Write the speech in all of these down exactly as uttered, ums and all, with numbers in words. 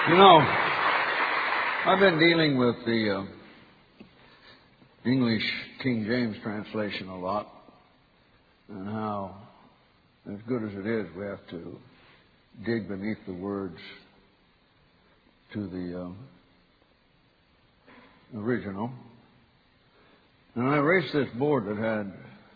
You know, I've been dealing with the uh, English King James translation a lot, and how, as good as it is, we have to dig beneath the words to the uh, original. And I erased this board that had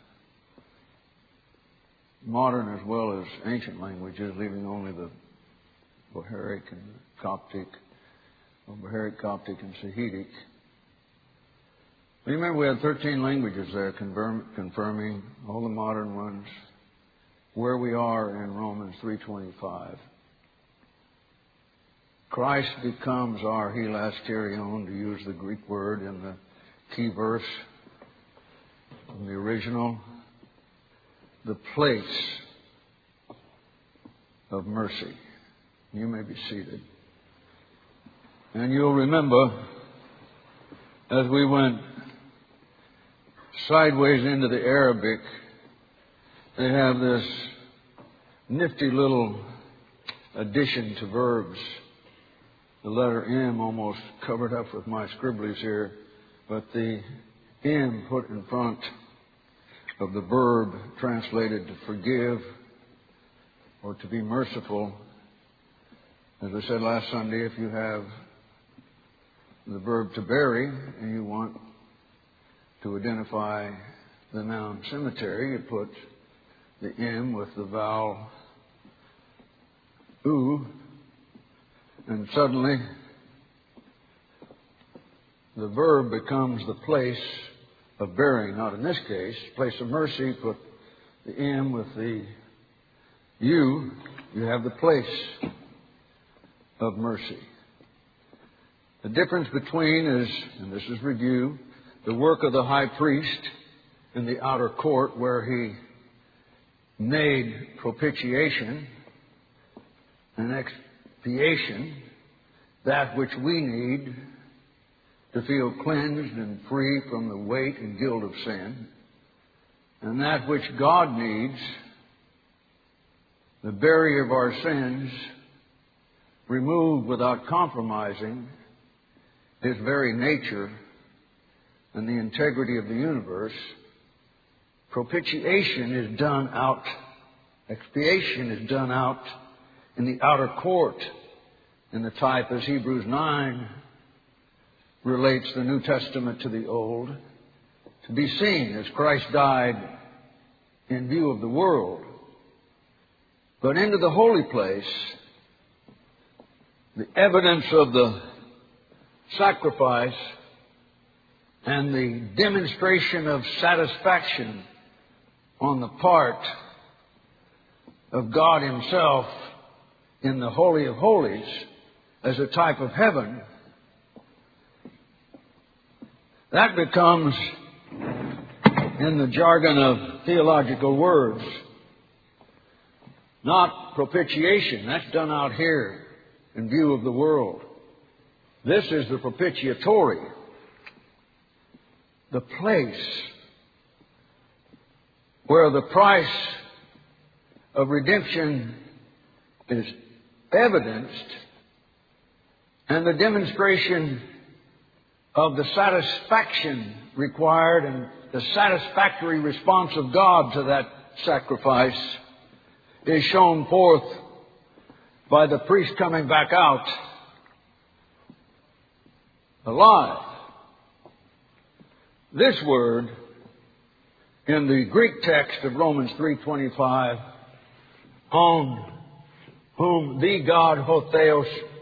modern as well as ancient languages, leaving only the Bohairic and Coptic, or Bohairic, Coptic, and Sahidic. Remember, we had thirteen languages there, confirm, confirming all the modern ones, where we are in Romans three twenty-five. Christ becomes our hilasterion, to use the Greek word in the key verse in the original, the place of mercy. You may be seated. And you'll remember, as we went sideways into the Arabic, they have this nifty little addition to verbs. The letter M almost covered up with my scribblies here, but the M put in front of the verb translated to forgive or to be merciful. As I said last Sunday, if you have the verb to bury and you want to identify the noun cemetery, you put the M with the vowel U, and suddenly the verb becomes the place of burying. Not in this case, place of mercy, put the M with the U, you have the place of mercy. The difference between is, and this is review, the work of the high priest in the outer court where he made propitiation and expiation, that which we need to feel cleansed and free from the weight and guilt of sin, and that which God needs, the barrier of our sins, removed without compromising His very nature and the integrity of the universe. Propitiation is done out, expiation is done out in the outer court, in the type as Hebrews nine relates the New Testament to the Old, to be seen as Christ died in view of the world. But into the holy place, the evidence of the sacrifice and the demonstration of satisfaction on the part of God Himself in the Holy of Holies as a type of heaven, that becomes, in the jargon of theological words, not propitiation. That's done out here in view of the world. This is the propitiatory, the place where the price of redemption is evidenced, and the demonstration of the satisfaction required and the satisfactory response of God to that sacrifice is shown forth by the priest coming back out alive. This word in the Greek text of Romans three twenty-five, on whom the God Hotheos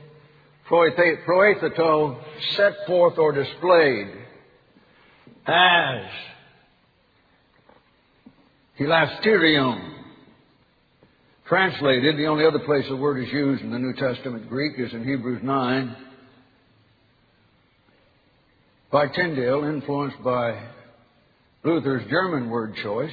proetheto set forth or displayed as hilasterion. Translated, the only other place the word is used in the New Testament Greek is in Hebrews nine, by Tyndale, influenced by Luther's German word choice,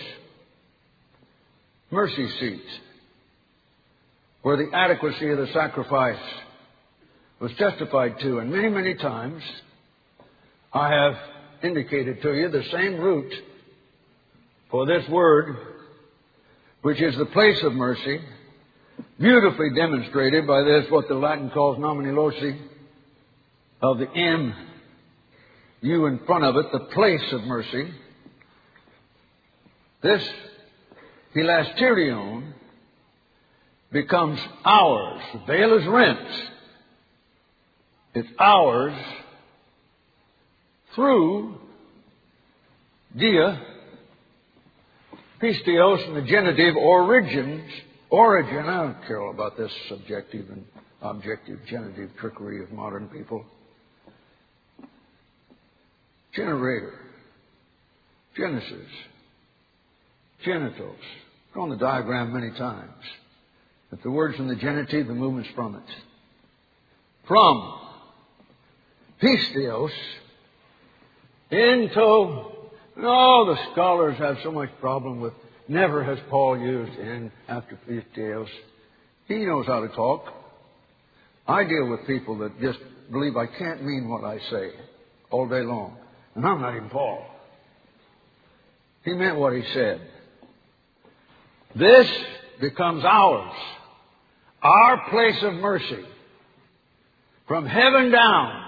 mercy seat, where the adequacy of the sacrifice was testified to. And many, many times I have indicated to you the same root for this word, which is the place of mercy, beautifully demonstrated by this, what the Latin calls nomine loci, of the M, U in front of it, the place of mercy. This hilasterion becomes ours. The veil is rent. It's ours through dia, pisteos, and the genitive origins, origin. I don't care all about this subjective and objective genitive trickery of modern people. Generator, Genesis, genitals. Drawn the diagram many times. If the word's in the genitive, the movement's from it. From pisteos into, no, the scholars have so much problem with, never has Paul used in after pisteos. He knows how to talk. I deal with people that just believe I can't mean what I say all day long. And I'm not even Paul. He meant what he said. This becomes ours. Our place of mercy. From heaven down.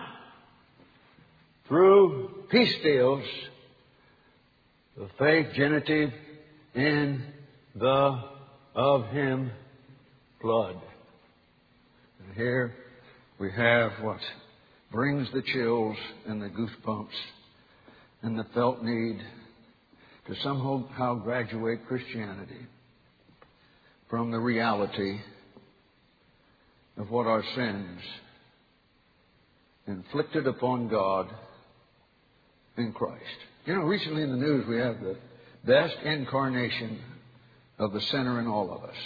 Through pisteos. The faith genitive in the of him blood. And here we have what brings the chills and the goosebumps and the felt need to somehow graduate Christianity from the reality of what our sins inflicted upon God in Christ. You know, recently in the news we have the best incarnation of the sinner in all of us.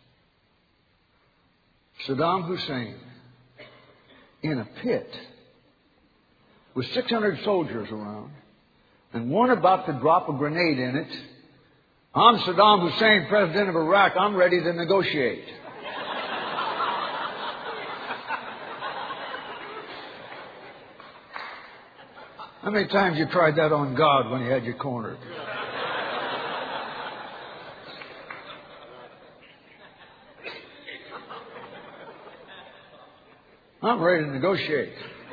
Saddam Hussein in a pit with six hundred soldiers around and one about to drop a grenade in it. I'm Saddam Hussein, president of Iraq. I'm ready to negotiate. How many times you tried that on God when He had you cornered? I'm ready to negotiate.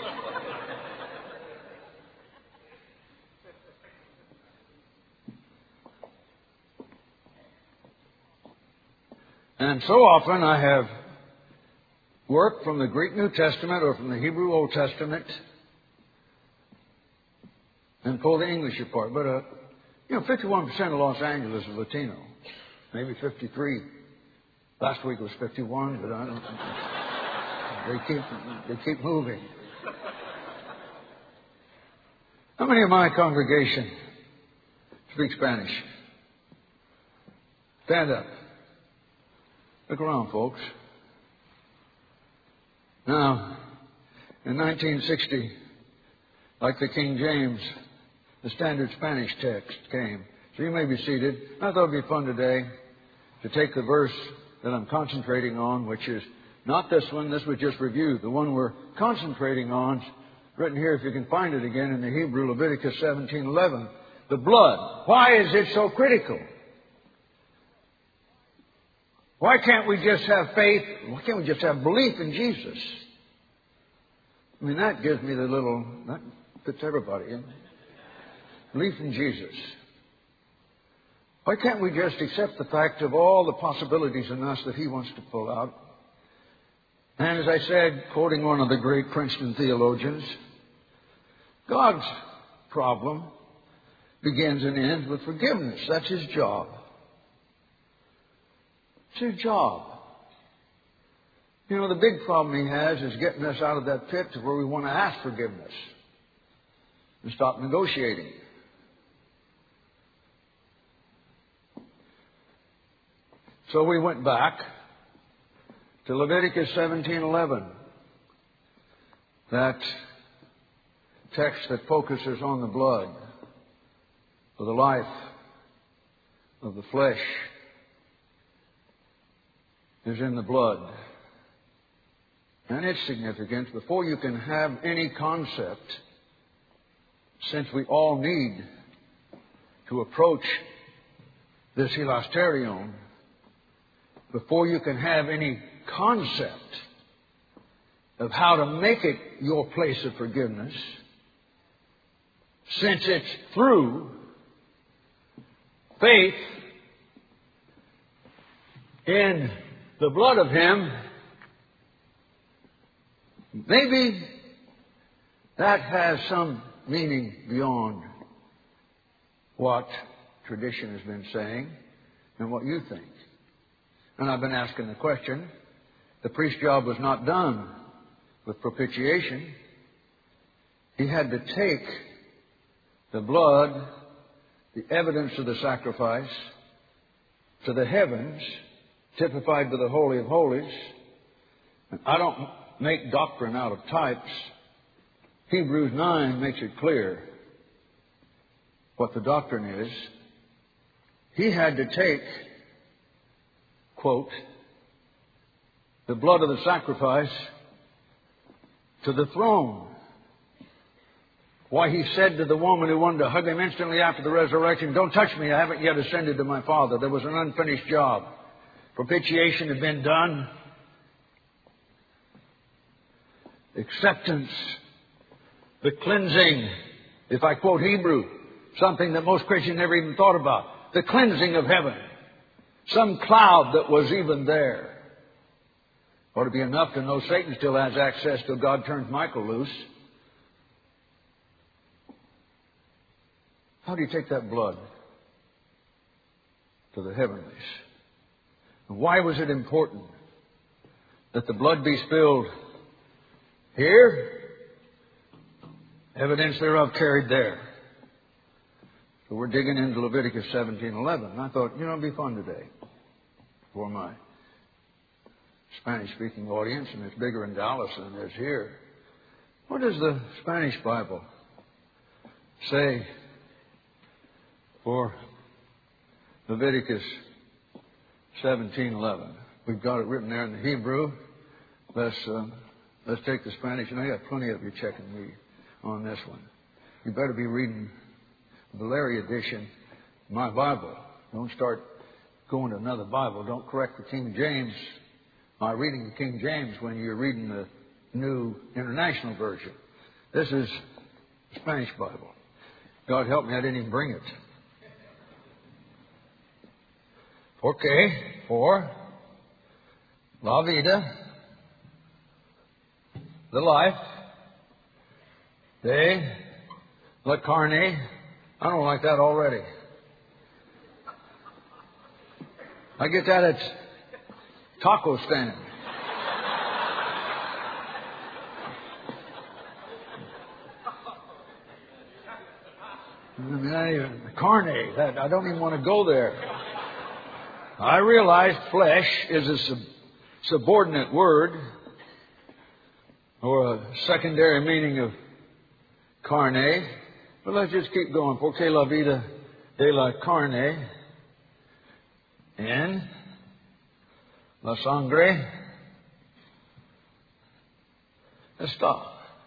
And so often I have worked from the Greek New Testament or from the Hebrew Old Testament and pull the English apart. But, uh, you know, fifty-one percent of Los Angeles is Latino. Maybe fifty-three. Last week was fifty-one, but I don't... They keep, they keep moving. How many of my congregation speak Spanish? Stand up. Look around, folks. Now, in nineteen sixty, like the King James, the standard Spanish text came. So you may be seated. I thought it would be fun today to take the verse that I'm concentrating on, which is not this one. This was just reviewed. The one we're concentrating on is written here, if you can find it again, in the Hebrew, Leviticus seventeen eleven. The blood. Why is it so critical? Why can't we just have faith? Why can't we just have belief in Jesus? I mean, that gives me the little, that fits everybody in. Belief in Jesus. Why can't we just accept the fact of all the possibilities in us that He wants to pull out? And as I said, quoting one of the great Princeton theologians, God's problem begins and ends with forgiveness. That's His job. It's His job. You know, the big problem He has is getting us out of that pit to where we want to ask forgiveness and stop negotiating. So we went back to Leviticus seventeen eleven, that text that focuses on the blood for the life of the flesh is in the blood. And its significance, before you can have any concept, since we all need to approach this hilasterion before you can have any concept of how to make it your place of forgiveness, since it's through faith in the blood of Him, maybe that has some meaning beyond what tradition has been saying and what you think. And I've been asking the question, the priest's job was not done with propitiation. He had to take the blood, the evidence of the sacrifice, to the heavens, typified to the Holy of Holies. And I don't make doctrine out of types. Hebrews nine makes it clear what the doctrine is. He had to take, quote, the blood of the sacrifice to the throne. Why, he said to the woman who wanted to hug him instantly after the resurrection, "Don't touch me, I haven't yet ascended to my Father." There was an unfinished job. Propitiation had been done. Acceptance, the cleansing, if I quote Hebrew, something that most Christians never even thought about, the cleansing of heaven. Some cloud that was even there. Ought to be enough to know Satan still has access till God turns Michael loose. How do you take that blood to the heavenlies? And why was it important that the blood be spilled here? Evidence thereof carried there. So we're digging into Leviticus seventeen eleven. And I thought, you know, it'd be fun today for my Spanish-speaking audience, and it's bigger in Dallas than it is here. What does the Spanish Bible say for Leviticus seventeen eleven? We've got it written there in the Hebrew. Let's um, let's take the Spanish, and I got plenty of you checking me on this one. You better be reading the Valeria edition, my Bible. Don't start going to another Bible. Don't correct the King James by reading the King James when you're reading the New International Version. This is the Spanish Bible. God help me, I didn't even bring it. Okay, for la vida, the life, de la carne. I don't like that already. I get that at taco stand. I mean, I even, carne, that, I don't even want to go there. I realize flesh is a sub, subordinate word or a secondary meaning of carne. But let's just keep going. Porque la vida de la carne en la sangre está.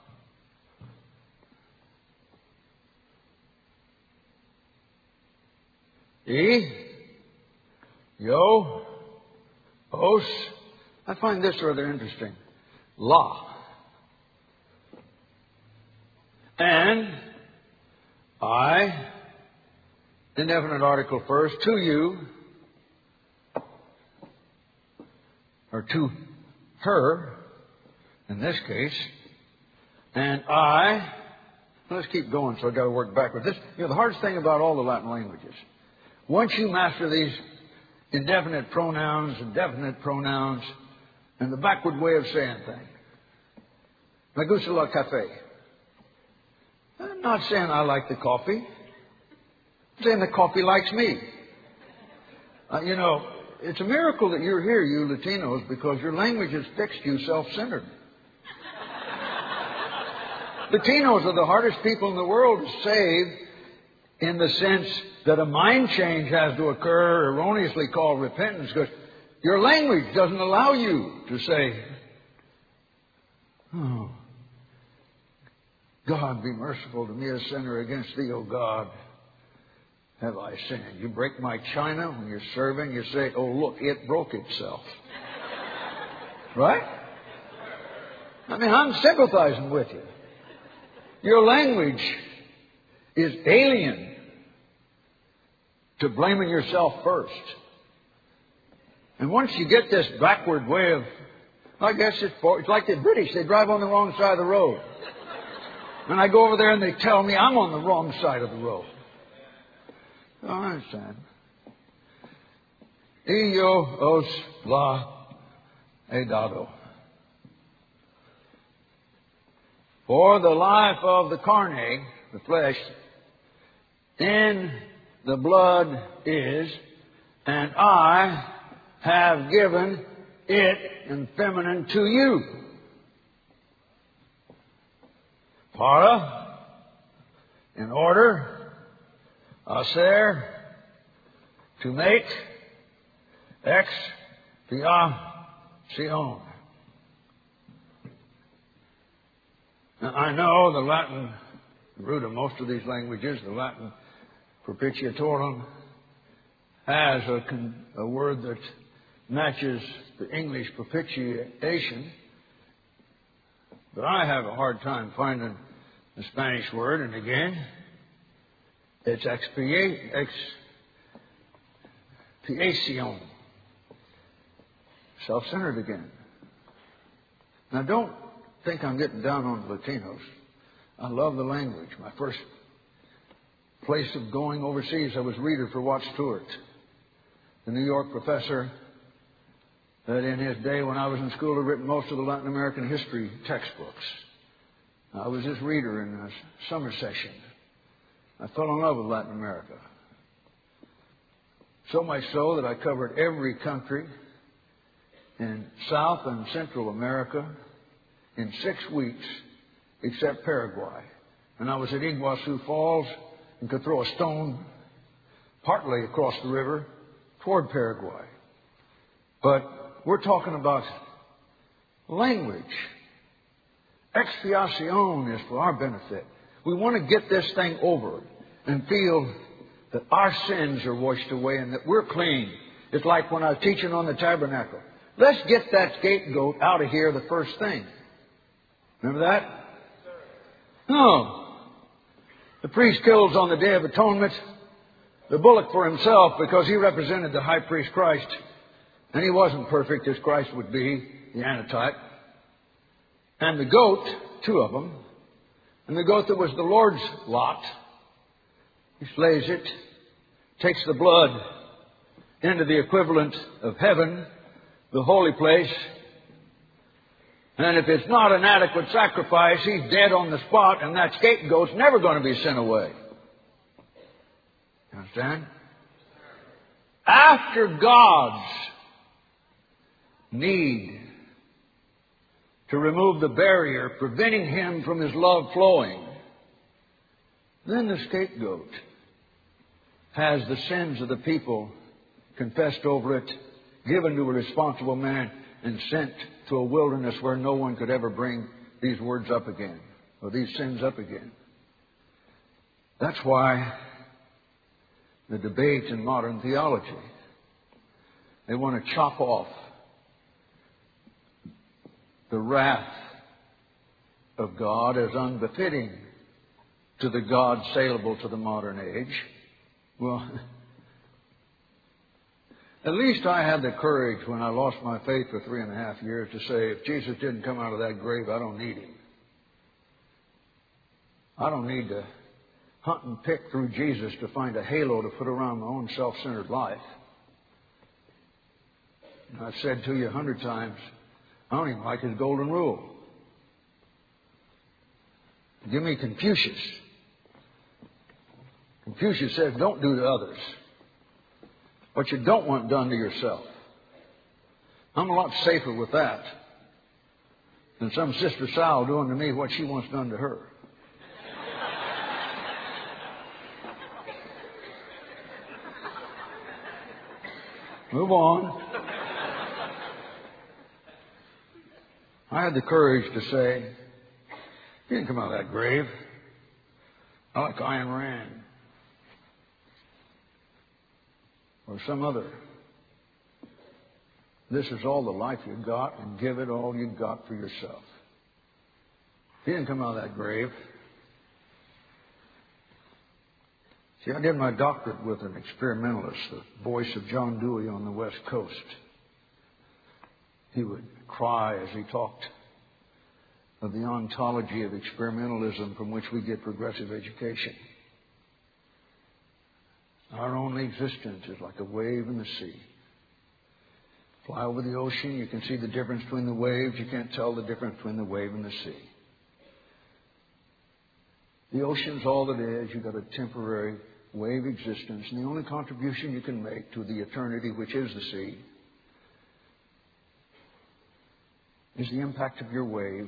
Y yo os. I find this rather interesting. La. And I, indefinite article first, to you, or to her, in this case, and I, let's keep going, so I've got to work backwards. This, you know, the hardest thing about all the Latin languages, once you master these indefinite pronouns, indefinite pronouns, and the backward way of saying things. Me gusta el café. I'm not saying I like the coffee. I'm saying the coffee likes me. Uh, you know, it's a miracle that you're here, you Latinos, because your language has fixed you self-centered. Latinos are the hardest people in the world to save in the sense that a mind change has to occur, erroneously called repentance, because your language doesn't allow you to say, "Oh, God, be merciful to me, a sinner, against thee, O God, have I sinned? You break my china when you're serving, you say, oh, look, it broke itself. Right? I mean, I'm sympathizing with you. Your language is alien to blaming yourself first. And once you get this backward way of, I guess it's, it's like the British. They drive on the wrong side of the road. And I go over there and they tell me I'm on the wrong side of the road. Oh, I understand. Io os la he dado. For the life of the carne, the flesh, in the blood is, and I have given it in feminine to you. Para, in order, aser, to make, expiation. Now, I know the Latin root of most of these languages, the Latin propitiatorum, has a, con- a word that matches the English propitiation, but I have a hard time finding the Spanish word, and again, it's expia- expiation. Self-centered again. Now, don't think I'm getting down on the Latinos. I love the language. My first place of going overseas, I was reader for Watt Stewart, the New York professor that in his day when I was in school had written most of the Latin American history textbooks. I was his reader in a summer session. I fell in love with Latin America. So much so that I covered every country in South and Central America in six weeks except Paraguay. And I was at Iguazu Falls and could throw a stone partly across the river toward Paraguay. But we're talking about language. Expiation is for our benefit. We want to get this thing over and feel that our sins are washed away and that we're clean. It's like when I was teaching on the tabernacle. Let's get that scapegoat out of here the first thing. Remember that? No. The priest kills on the Day of Atonement the bullock for himself because he represented the high priest Christ. And he wasn't perfect as Christ would be, the antitype. And the goat, two of them, and the goat that was the Lord's lot, he slays it, takes the blood into the equivalent of heaven, the holy place. And if it's not an adequate sacrifice, he's dead on the spot, and that scapegoat's never going to be sent away. You understand? After God's need to remove the barrier preventing him from his love flowing, then the scapegoat has the sins of the people confessed over it, given to a responsible man, and sent to a wilderness where no one could ever bring these words up again, or these sins up again. That's why the debate in modern theology, they want to chop off the wrath of God as unbefitting to the God saleable to the modern age. Well, at least I had the courage when I lost my faith for three and a half years to say, if Jesus didn't come out of that grave, I don't need him. I don't need to hunt and pick through Jesus to find a halo to put around my own self-centered life. And I've said to you a hundred times, I don't even like his golden rule. Give me Confucius. Confucius says, don't do to others what you don't want done to yourself. I'm a lot safer with that than some Sister Sal doing to me what she wants done to her. Move on. I had the courage to say, he didn't come out of that grave. I like Ayn Rand. or some other. This is all the life you've got, and give it all you've got for yourself. He didn't come out of that grave. See, I did my doctorate with an experimentalist, the voice of John Dewey on the West Coast. He would cry as he talked of the ontology of experimentalism from which we get progressive education. Our only existence is like a wave in the sea. Fly over the ocean, you can see the difference between the waves. You can't tell the difference between the wave and the sea. The ocean's all that is. You've got a temporary wave existence, and the only contribution you can make to the eternity, which is the sea, is the impact of your wave.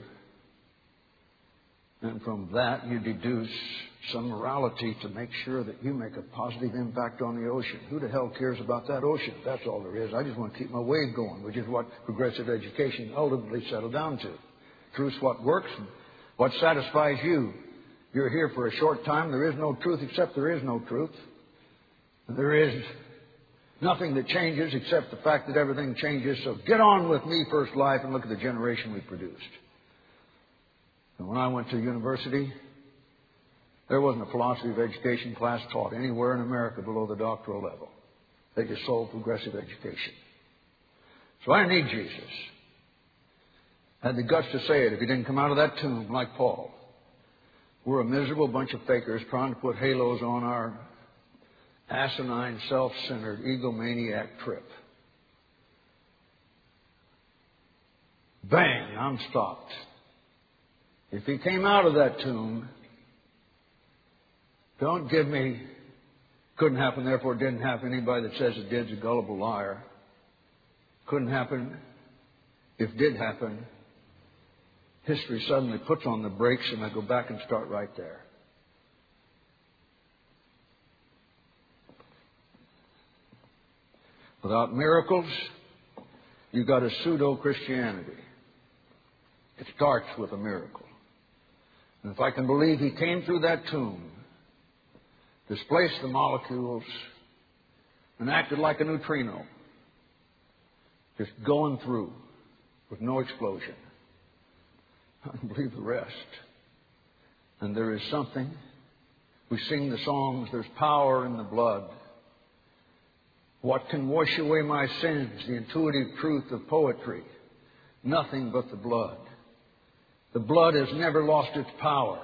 And from that, you deduce some morality to make sure that you make a positive impact on the ocean. Who the hell cares about that ocean? That's all there is. I just want to keep my wave going, which is what progressive education ultimately settled down to. Truth's what works, and what satisfies you. You're here for a short time. There is no truth except there is no truth. There is nothing that changes except the fact that everything changes. So get on with me, First Life, and look at the generation we produced. And when I went to university, there wasn't a philosophy of education class taught anywhere in America below the doctoral level. They just sold progressive education. So I need Jesus. I had the guts to say it if he didn't come out of that tomb like Paul. We're a miserable bunch of fakers trying to put halos on our asinine, self-centered, egomaniac trip. Bang, I'm stopped. If he came out of that tomb, don't give me couldn't happen, therefore it didn't happen. Anybody that says it did is a gullible liar. Couldn't happen. If it did happen, history suddenly puts on the brakes and I go back and start right there. Without miracles, you've got a pseudo-Christianity. It starts with a miracle. And if I can believe he came through that tomb, displaced the molecules, and acted like a neutrino, just going through with no explosion, I can believe the rest. And there is something. We sing the songs, there's power in the blood. What can wash away my sins? The intuitive truth of poetry. Nothing but the blood. The blood has never lost its power.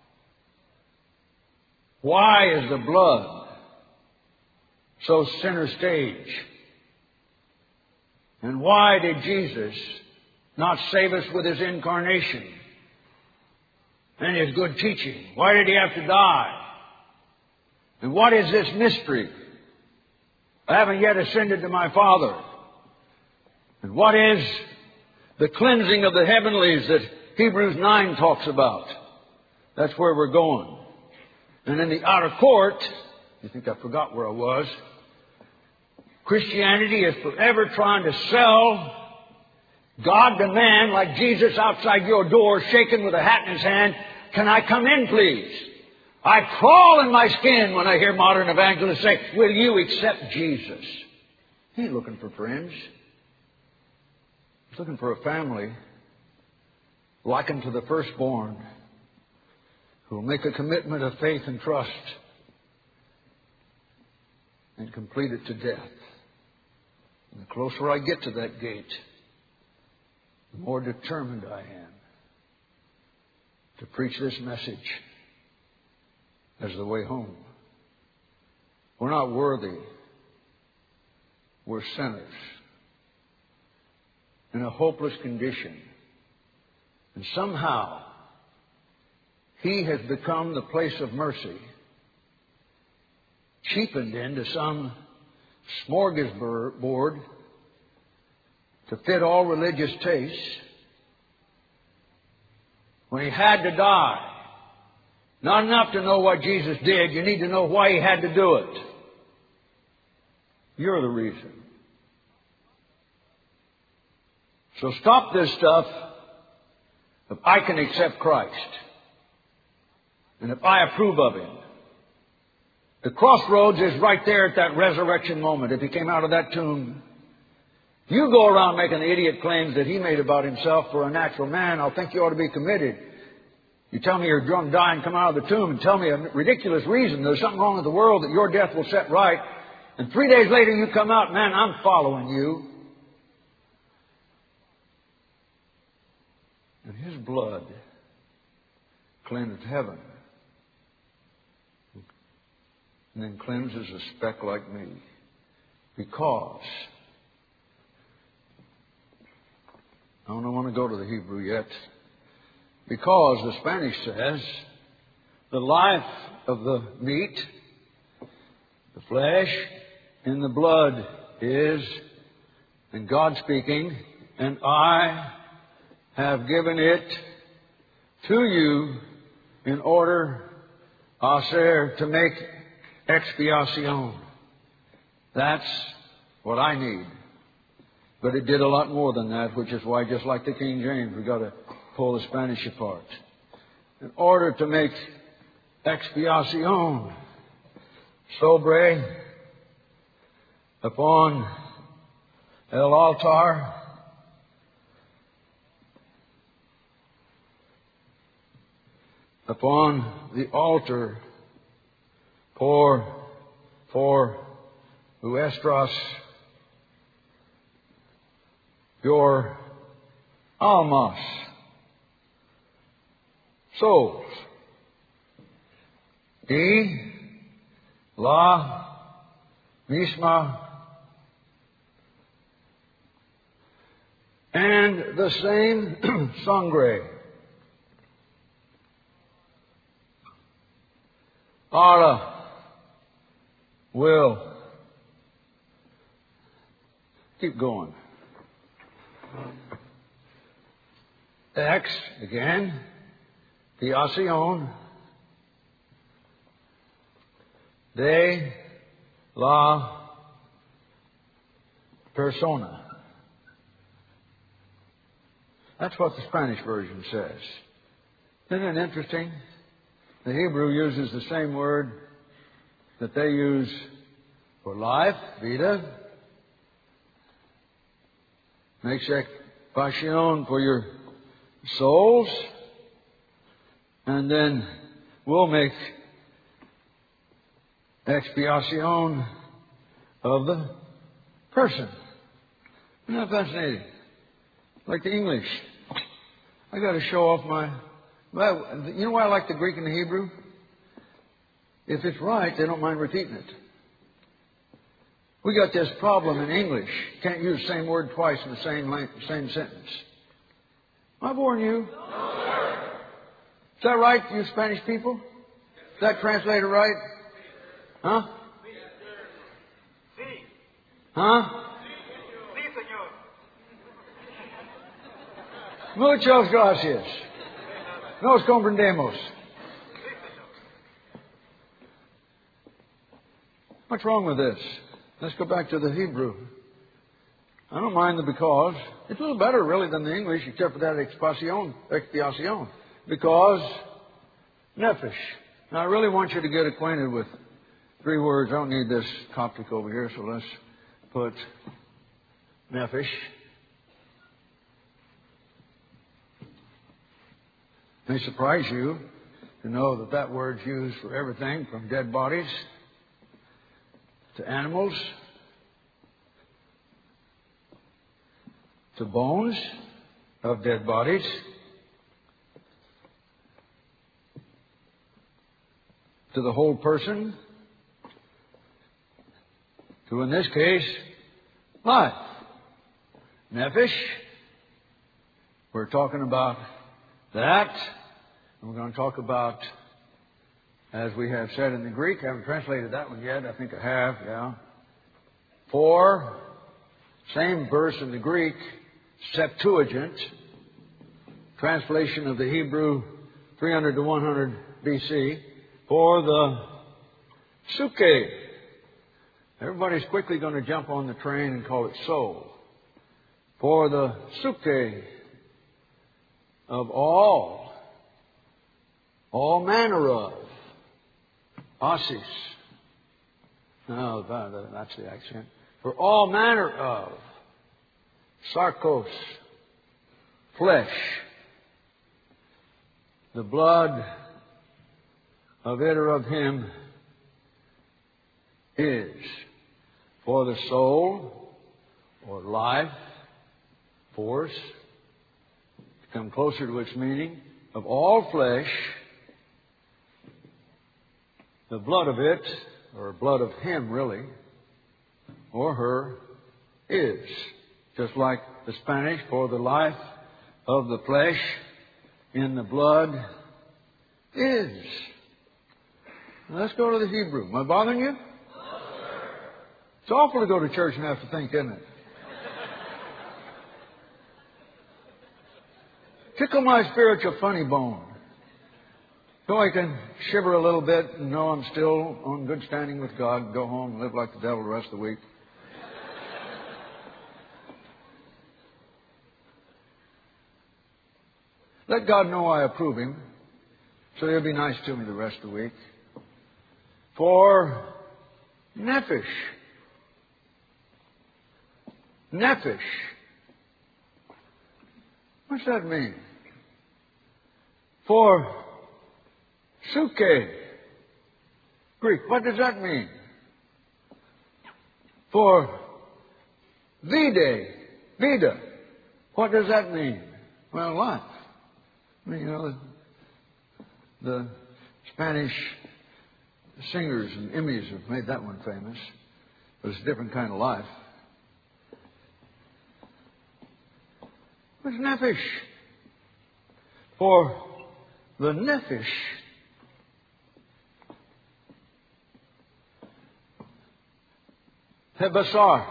Why is the blood so center stage? And why did Jesus not save us with his incarnation and his good teaching? Why did he have to die? And what is this mystery? I haven't yet ascended to my Father. And what is the cleansing of the heavenlies that Hebrews nine talks about? That's where we're going. And in the outer court, you think I forgot where I was, Christianity is forever trying to sell God to man like Jesus outside your door, shaking with a hat in his hand. Can I come in, please? I crawl in my skin when I hear modern evangelists say, will you accept Jesus? He ain't looking for friends. He's looking for a family likened to the firstborn who will make a commitment of faith and trust and complete it to death. And the closer I get to that gate, the more determined I am to preach this message as the way home. We're not worthy. We're sinners in a hopeless condition. And somehow, he has become the place of mercy, cheapened into some smorgasbord to fit all religious tastes. When he had to die, not enough to know what Jesus did, you need to know why he had to do it. You're the reason. So stop this stuff if I can accept Christ and if I approve of him. The crossroads is right there at that resurrection moment. If he came out of that tomb, you go around making the idiot claims that he made about himself for a natural man, I'll think you ought to be committed. You tell me you're drunk, dying, come out of the tomb and tell me a ridiculous reason. There's something wrong with the world that your death will set right. And three days later you come out, man, I'm following you. And his blood cleansed heaven. And then cleanses a speck like me. Because, I don't want to go to the Hebrew yet. Because the Spanish says, the life of the meat, the flesh, and the blood is, and God speaking, and I have given it to you in order, hacer, to make expiation. That's what I need. But it did a lot more than that, which is why, just like the King James, we've got to pull the Spanish apart. In order to make expiation, sobre, upon el altar, upon the altar, por, for vuestras, your almas, souls, y la misma, and the same sangre, ara, will, keep going. Ex, again, piación, de la persona. That's what the Spanish version says. Isn't it interesting? The Hebrew uses the same word that they use for life, vida, makes expiation for your souls, and then we'll make expiation of the person. Isn't that fascinating? Like the English. I got to show off my... Well, you know why I like the Greek and the Hebrew? If it's right, they don't mind repeating it. We got this problem in English. Can't use the same word twice in the same length, same sentence. Am I boring you? No, sir. Is that right, you Spanish people? Is that translated right? Huh? Huh? Muchas gracias. Nos comprendemos. What's wrong with this? Let's go back to the Hebrew. I don't mind the because. It's a little better, really, than the English, except for that expiation. expiation. Because, nephesh. Now, I really want you to get acquainted with three words. I don't need this Coptic over here, so let's put nephesh. It may surprise you to know that that word's used for everything from dead bodies to animals, to bones of dead bodies, to the whole person, to, in this case, life. Nephesh, we're talking about that. And we're going to talk about, as we have said in the Greek, I haven't translated that one yet. I think I have, yeah. For, same verse in the Greek, Septuagint, translation of the Hebrew three hundred to one hundred B C, for the suke. Everybody's quickly going to jump on the train and call it soul. For the suke of all, all manner of, asis, No, that's the accent. For all manner of. Sarkos. Flesh. The blood of it or of him is for the soul or life, force, to come closer to its meaning, of all flesh, the blood of it, or blood of him really, or her, is. Just like the Spanish, for the life of the flesh in the blood is. Now let's go to the Hebrew. Am I bothering you? It's awful to go to church and have to think, isn't it? Tickle my spiritual funny bone. So I can shiver a little bit and know I'm still on good standing with God, go home and live like the devil the rest of the week. Let God know I approve Him, so He'll be nice to me the rest of the week. For nephesh. Nephesh. What's that mean? For suke. Greek. What does that mean? For vide. Vida. What does that mean? Well, life. I mean, you know, the, the Spanish singers and immies have made that one famous. But it's a different kind of life. What's nephesh? For the nephesh hebasar,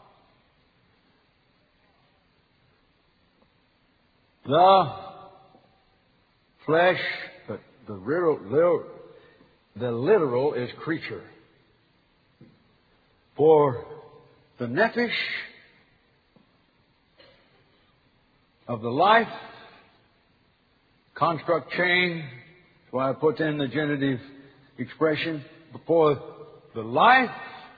the flesh, but the literal, the literal is creature. For the nephesh of the life, construct chain, that's why I put in the genitive expression, for the life,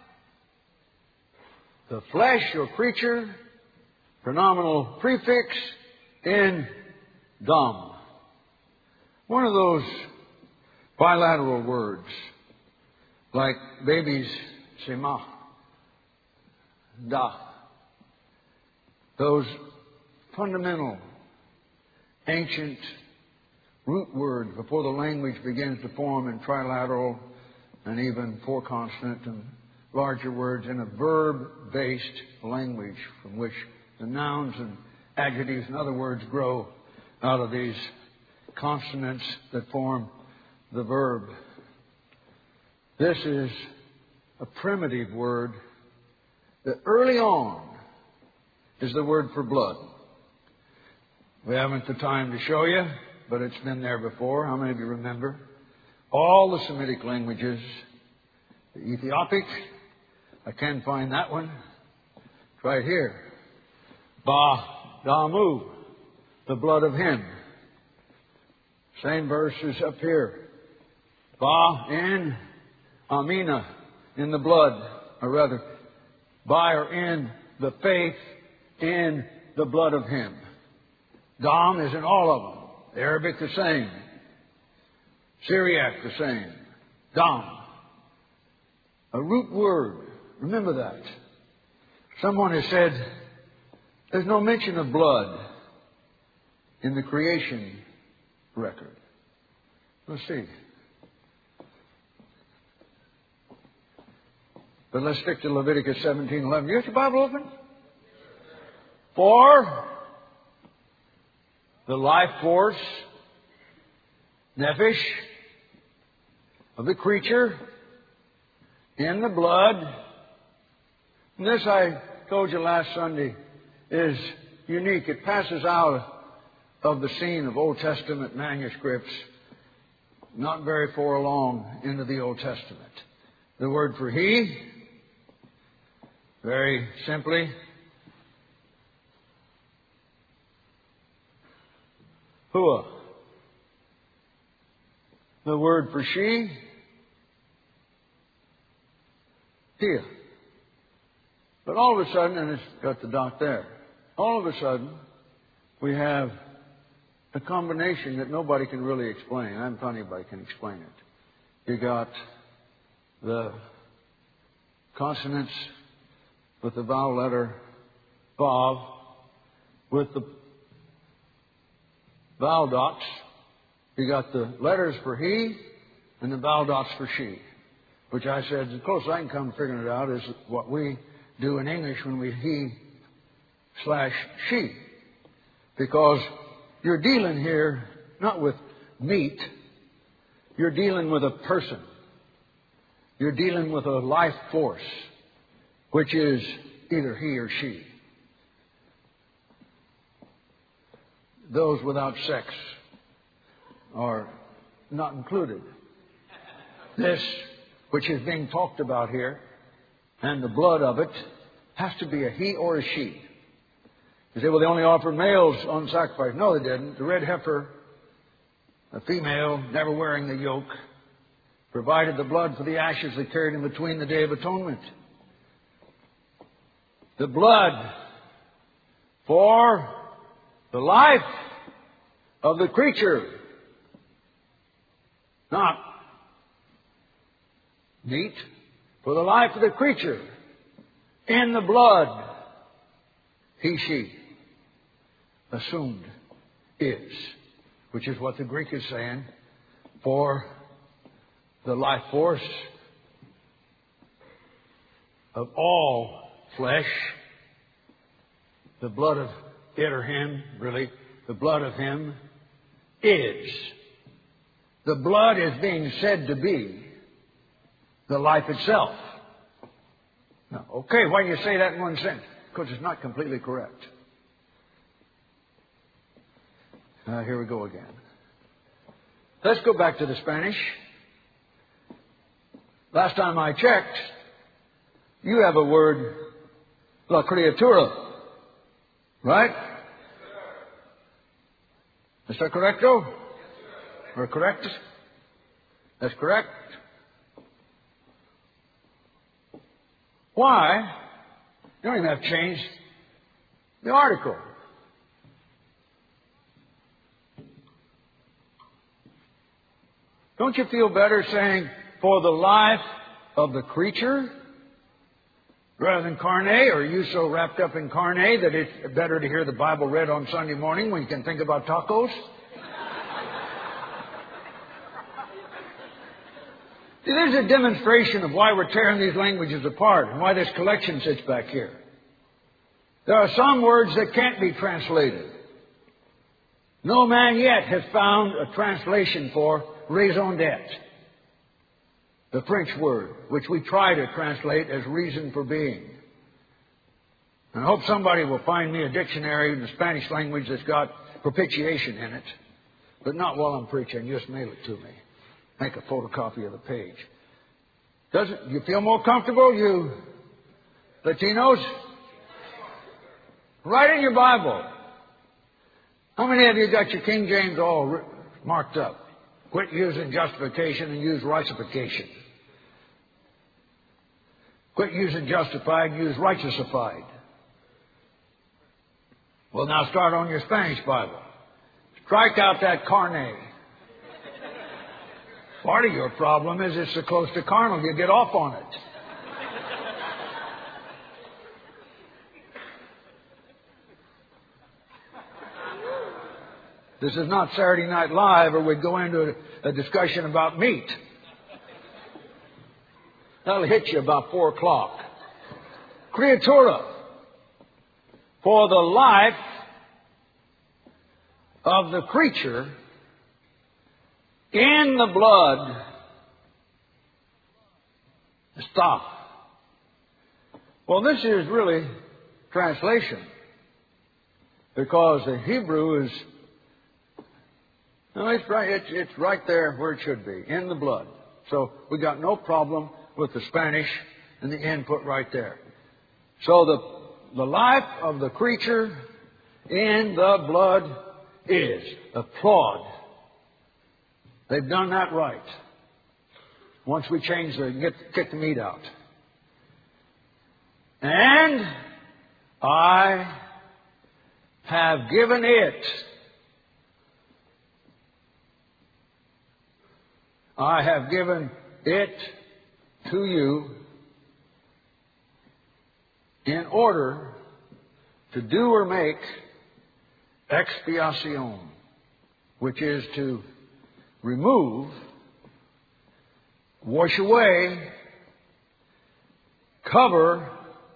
the flesh or creature, pronominal prefix, in dam. One of those bilateral words, like babies, sema, da. Those fundamental, ancient root words before the language begins to form in trilateral and even four consonant and larger words in a verb-based language from which the nouns and adjectives and other words grow out of these consonants that form the verb. This is a primitive word that early on is the word for blood. We haven't the time to show you, but it's been there before. How many of you remember? All the Semitic languages, the Ethiopic, I can find that one. It's right here. Ba Damu, the blood of him. Same verse is up here. Ba in Amina, in the blood, or rather, by or in the faith in the blood of him. Dam is in all of them. The Arabic the same. Syriac the same. Dam. A root word. Remember that. Someone has said there's no mention of blood in the creation record. Let's see. But let's stick to Leviticus seventeen eleven. You have your Bible open? For the life force, nephesh, of the creature in the blood. And this, I told you last Sunday, is unique. It passes out of the scene of Old Testament manuscripts not very far along into the Old Testament. The word for he, very simply, hua. The word for she, Here. But all of a sudden, and it's got the dot there, all of a sudden, we have a combination that nobody can really explain. I haven't found anybody can explain it. You got the consonants with the vowel letter Vav, with the vowel dots. You got the letters for he and the vowel dots for she, which I said, the closest I can come to figuring it out is what we do in English when we he slash she. Because you're dealing here not with meat, you're dealing with a person. You're dealing with a life force, which is either he or she. Those without sex are not included. This, which is being talked about here, and the blood of it, has to be a he or a she. You say, well, they only offered males on sacrifice. No, they didn't. The red heifer, a female, never wearing the yoke, provided the blood for the ashes they carried in between the Day of Atonement. The blood for the life of the creature, not meat, for the life of the creature. In the blood, he, she, assumed is, which is what the Greek is saying, for the life force of all flesh, the blood of it or him, really, the blood of him is. The blood is being said to be the life itself. Now, okay, why do you say that in one sentence? Because it's not completely correct. Uh, here we go again. Let's go back to the Spanish. Last time I checked, you have a word, la criatura, right? Is that correcto? Or correct? That's correct. Why? You don't even have to change the article. Don't you feel better saying, for the life of the creature, rather than carne? Or are you so wrapped up in carne that it's better to hear the Bible read on Sunday morning when you can think about tacos? See, this is a demonstration of why we're tearing these languages apart and why this collection sits back here. There are some words that can't be translated. No man yet has found a translation for raison d'être, the French word, which we try to translate as reason for being. And I hope somebody will find me a dictionary in the Spanish language that's got propitiation in it, but not while I'm preaching. Just mail it to me. Make a photocopy of the page. Does it, you feel more comfortable, you Latinos? Write in your Bible. How many of you got your King James all marked up? Quit using justification and use righteousification. Quit using justified, use righteousified. Well, now start on your Spanish Bible. Strike out that carne. Part of your problem is it's so close to carnal, you get off on it. This is not Saturday Night Live, or we'd go into a, a discussion about meat. That'll hit you about four o'clock. Creatura, for the life of the creature in the blood. Stop. Well, this is really translation, because the Hebrew is, no, it's right, it's, it's right there where it should be, in the blood. So we got no problem with the Spanish and the input right there. So the, the life of the creature in the blood is. Applaud. They've done that right. Once we change the, get, kick the meat out. And I have given it. I have given it to you in order to do or make expiation, which is to remove, wash away, cover,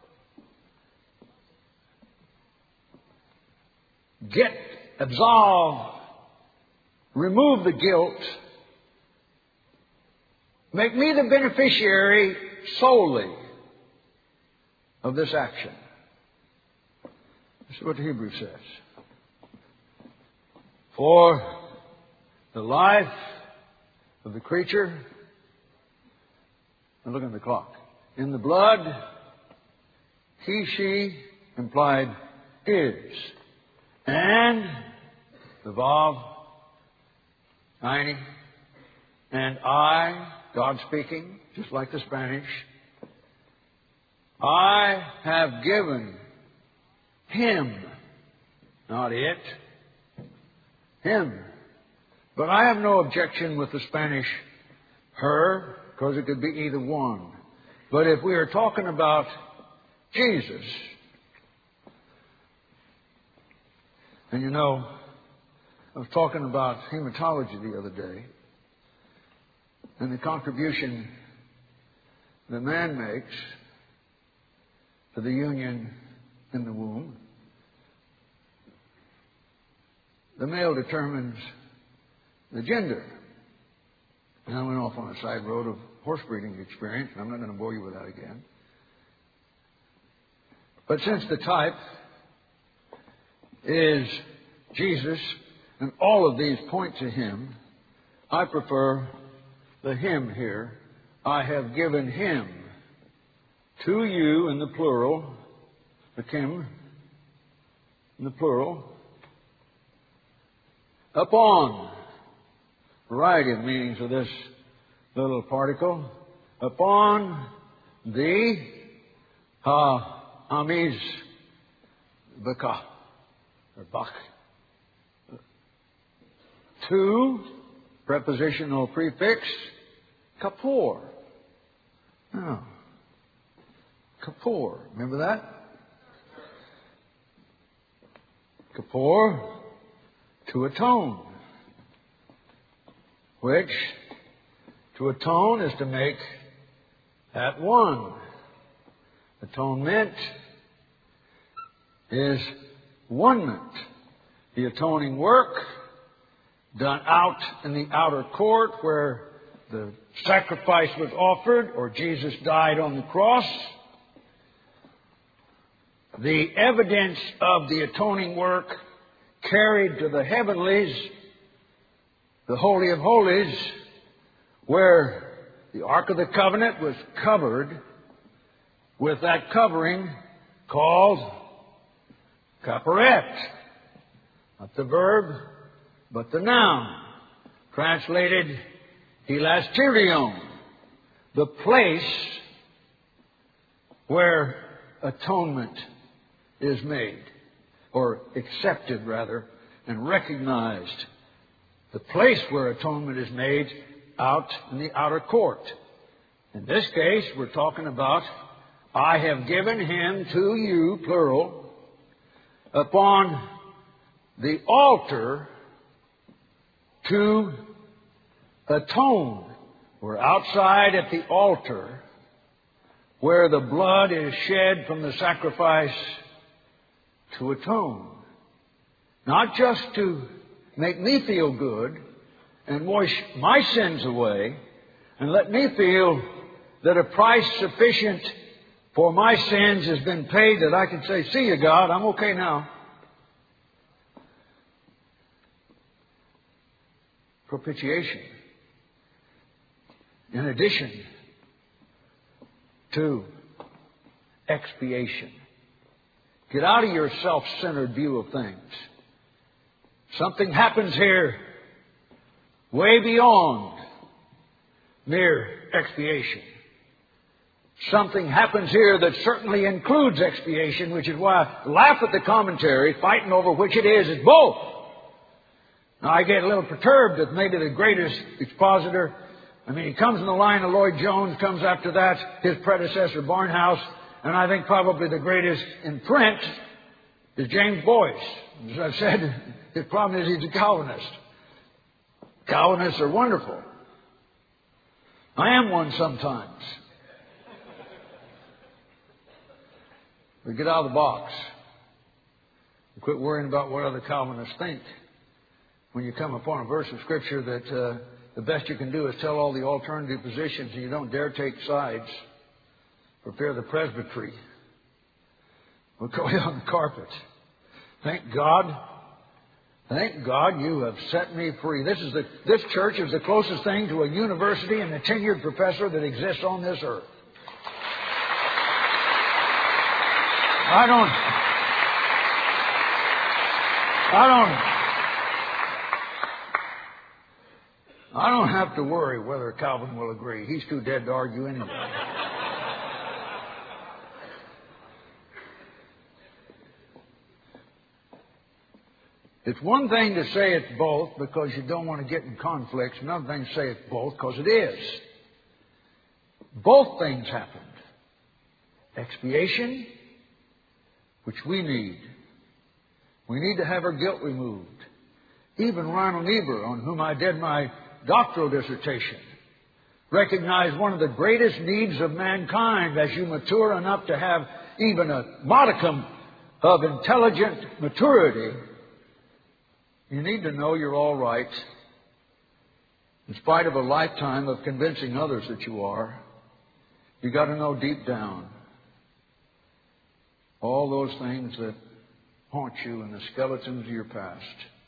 get, absolve, remove the guilt, make me the beneficiary solely of this action. This is what the Hebrew says. For the life of the creature, and look at the clock, in the blood, he, she, implied, is. And the Vav, eine, and I, God speaking, just like the Spanish, I have given him, not it, him. But I have no objection with the Spanish her, because it could be either one. But if we are talking about Jesus, and you know, I was talking about hematology the other day, and the contribution that man makes to the union in the womb. The male determines the gender. And I went off on a side road of horse breeding experience, and I'm not going to bore you with that again. But since the type is Jesus, and all of these point to him, I prefer the him here. I have given him to you in the plural, the kim in the plural, upon, variety of meanings of this little particle, upon the ha amiz baka or bak, to prepositional prefix kapor. Now, kapor, remember that? Kapor, to atone, which to atone is to make at one. Atonement is one-ment. The atoning work done out in the outer court where the sacrifice was offered or Jesus died on the cross. The evidence of the atoning work carried to the heavenlies, the Holy of Holies, where the Ark of the Covenant was covered with that covering called kaparet. Not the verb, but the noun. Translated hilasterion. The place where atonement is made, or accepted rather, and recognized. The place where atonement is made out in the outer court. In this case, we're talking about, I have given him to you, plural, upon the altar to atone. We're outside at the altar where the blood is shed from the sacrifice to atone. Not just to make me feel good and wash my sins away and let me feel that a price sufficient for my sins has been paid that I can say, see you, God, I'm okay now. Propitiation. In addition to expiation. Get out of your self-centered view of things. Something happens here way beyond mere expiation. something happens here that certainly includes expiation, which is why I laugh at the commentary, fighting over which it is. It's both. Now, I get a little perturbed that maybe the greatest expositor, I mean, he comes in the line of Lloyd Jones, comes after that, his predecessor, Barnhouse, and I think probably the greatest in print is James Boyce. As I've said, his problem is he's a Calvinist. Calvinists are wonderful. I am one sometimes. We get out of the box. We quit worrying about what other Calvinists think. When you come upon a verse of Scripture that uh, the best you can do is tell all the alternative positions and you don't dare take sides for fear of the presbytery. We'll go on the carpet. Thank God. Thank God you have set me free. This is the this church is the closest thing to a university and a tenured professor that exists on this earth. I don't, I don't, I don't have to worry whether Calvin will agree. He's too dead to argue anyway. It's one thing to say it's both because you don't want to get in conflicts. Another thing to say it's both because it is. Both things happened. Expiation, which we need. We need to have our guilt removed. Even Ronald Niebuhr, on whom I did my doctoral dissertation, recognized one of the greatest needs of mankind as you mature enough to have even a modicum of intelligent maturity. You need to know you're all right, in spite of a lifetime of convincing others that you are. You got to know deep down all those things that haunt you and the skeletons of your past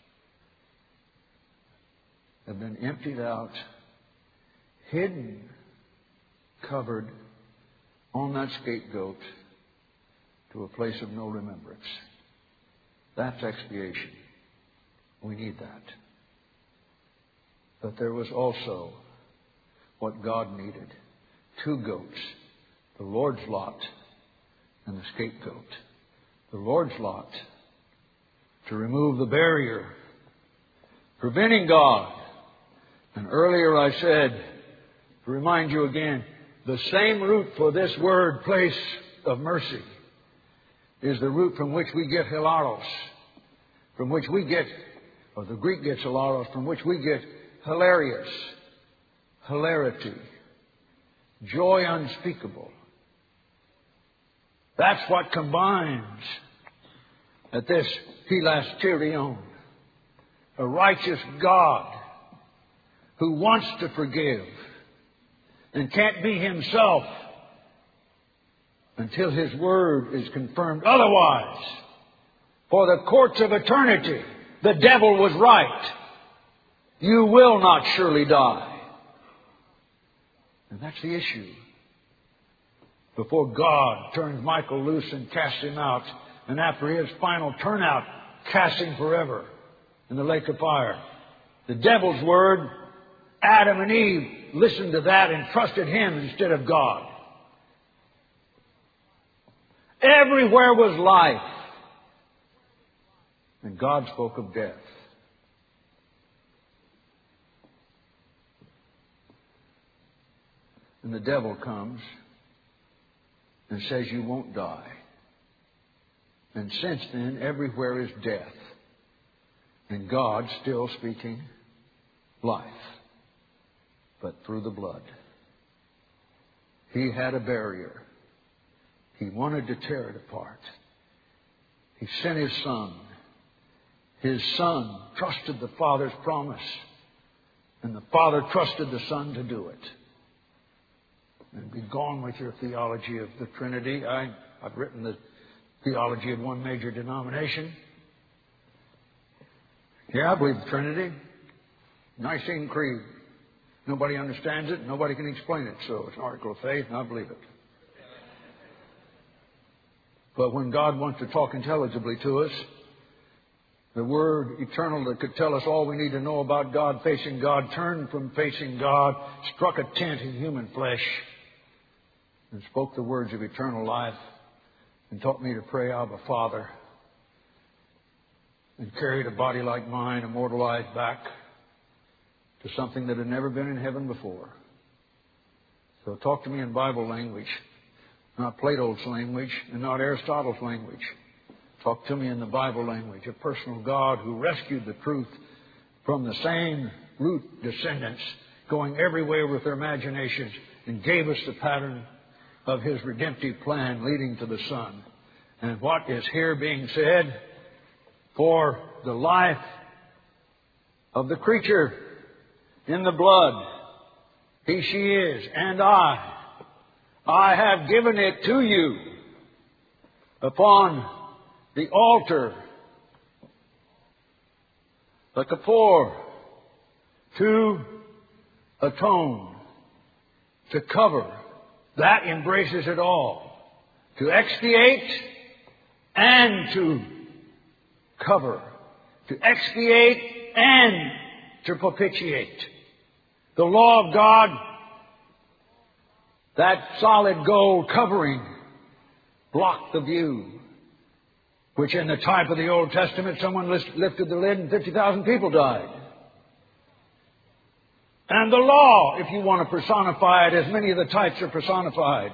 have been emptied out, hidden, covered on that scapegoat to a place of no remembrance. That's expiation. We need that. But there was also what God needed. Two goats. The Lord's lot and the scapegoat. The Lord's lot to remove the barrier preventing God. And earlier I said, to remind you again, the same root for this word, place of mercy, is the root from which we get hilaros, from which we get, or the Greek gets hilaros, from which we get hilarious, hilarity, joy unspeakable. That's what combines at this hilasterion, a righteous God who wants to forgive and can't be himself until his word is confirmed otherwise. For the courts of eternity, the devil was right. You will not surely die. And that's the issue. Before God turns Michael loose and casts him out, and after his final turnout, casts him forever in the lake of fire. The devil's word, Adam and Eve listened to that and trusted him instead of God. Everywhere was life. And God spoke of death. And the devil comes and says you won't die. And since then, everywhere is death. And God still speaking life, but through the blood. He had a barrier. He wanted to tear it apart. He sent His Son. His Son trusted the Father's promise. And the Father trusted the Son to do it. And be gone with your theology of the Trinity. I, I've written the theology of one major denomination. Yeah, I believe the Trinity. Nicene Creed. Nobody understands it. Nobody can explain it. So it's an article of faith, and I believe it. But when God wants to talk intelligibly to us, the Word eternal that could tell us all we need to know about God, facing God, turned from facing God, struck a tent in human flesh, and spoke the words of eternal life and taught me to pray, Abba, Father, and carried a body like mine, immortalized, back to something that had never been in heaven before. So talk to me in Bible language, not Plato's language and not Aristotle's language. Talk to me in the Bible language, a personal God who rescued the truth from the same root descendants, going everywhere with their imaginations, and gave us the pattern of His redemptive plan leading to the Son. And what is here being said? For the life of the creature in the blood, he, she is, and I, I have given it to you upon the altar, the kapor, to atone, to cover. That embraces it all. To expiate and to cover. To expiate and to propitiate. The law of God, that solid gold covering, blocked the view, which in the type of the Old Testament, someone lifted the lid and fifty thousand people died. And the law, if you want to personify it, as many of the types are personified.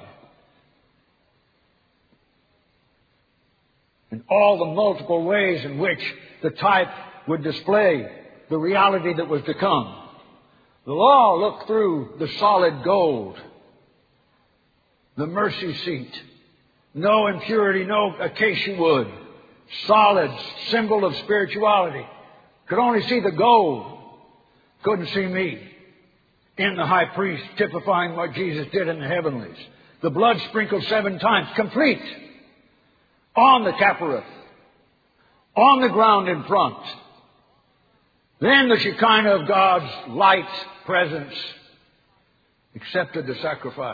In all the multiple ways in which the type would display the reality that was to come. The law looked through the solid gold, the mercy seat, no impurity, no acacia wood, solid symbol of spirituality. Could only see the gold, couldn't see me. In the high priest, typifying what Jesus did in the heavenlies. The blood sprinkled seven times, complete, on the Kapporeth, on the ground in front. Then the Shekinah of God's light presence accepted the sacrifice.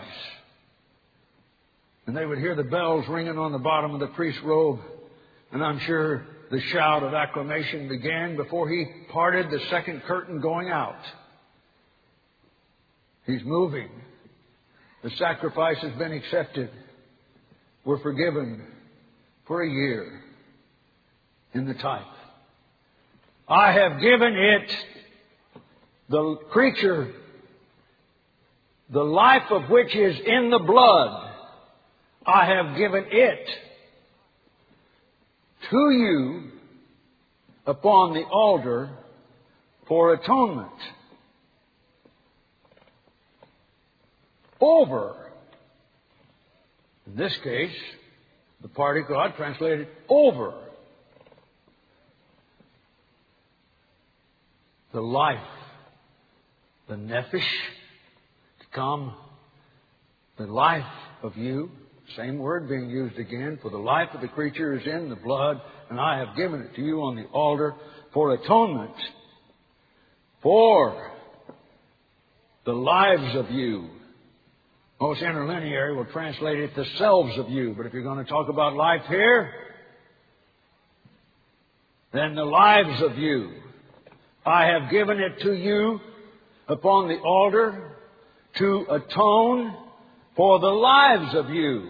And they would hear the bells ringing on the bottom of the priest's robe. And I'm sure the shout of acclamation began before he parted the second curtain going out. He's moving. The sacrifice has been accepted. We're forgiven for a year in the type. I have given it, the creature, the life of which is in the blood, I have given it to you upon the altar for atonement. Over. In this case, the party God translated over. The life, the nephesh, to come, the life of you, same word being used again, for the life of the creature is in the blood, and I have given it to you on the altar for atonement, for the lives of you. Most interlineary will translate it the selves of you. But if you're going to talk about life here, then the lives of you. I have given it to you upon the altar to atone for the lives of you.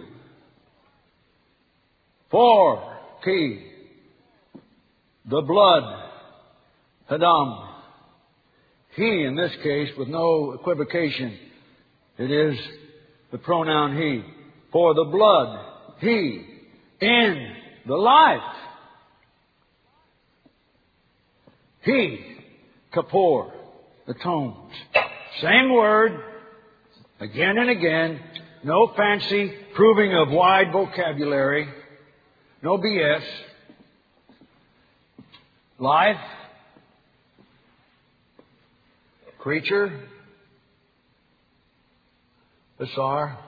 For, key, the blood, Hadam. He, in this case, with no equivocation, it is the pronoun he. For the blood, he, in the life. He, kapor, atones. Same word, again and again. No fancy proving of wide vocabulary. No B S. Life, creature, Basar,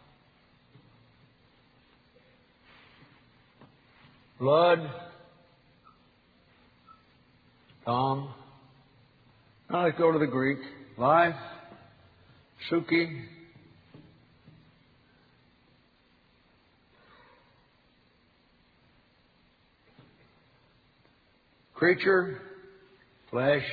blood, Tom. Now let's go to the Greek. Life, Suki, creature, flesh,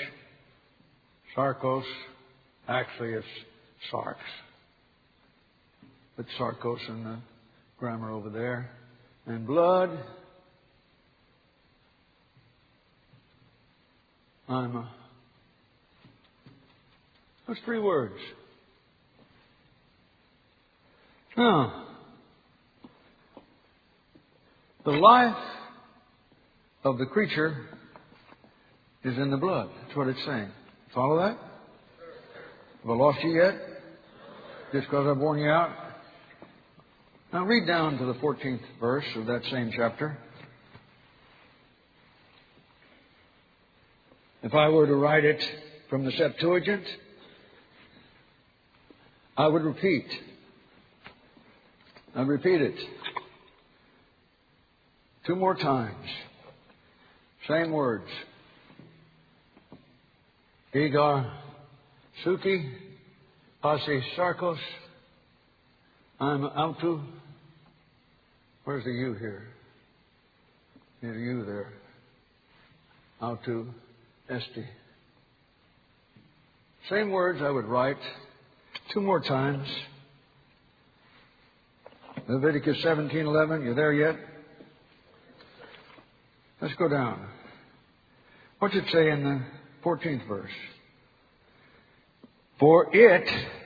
sarkos, actually it's sarx. Put sarcos in the grammar over there. And blood. I'm a. Those three words. Now, the life of the creature is in the blood. That's what it's saying. Follow that? Have I lost you yet? Just because I've worn you out? Now read down to the fourteenth verse of that same chapter. If I were to write it from the Septuagint, I would repeat. I'd repeat it. Two more times. Same words. Egar, Suki, Pasi, Sarkos. I'm autu. Where's the U here? Need a U there. Autu, esti. Same words I would write two more times. Leviticus seventeen eleven. You there yet? Let's go down. What's it say in the fourteenth verse? For it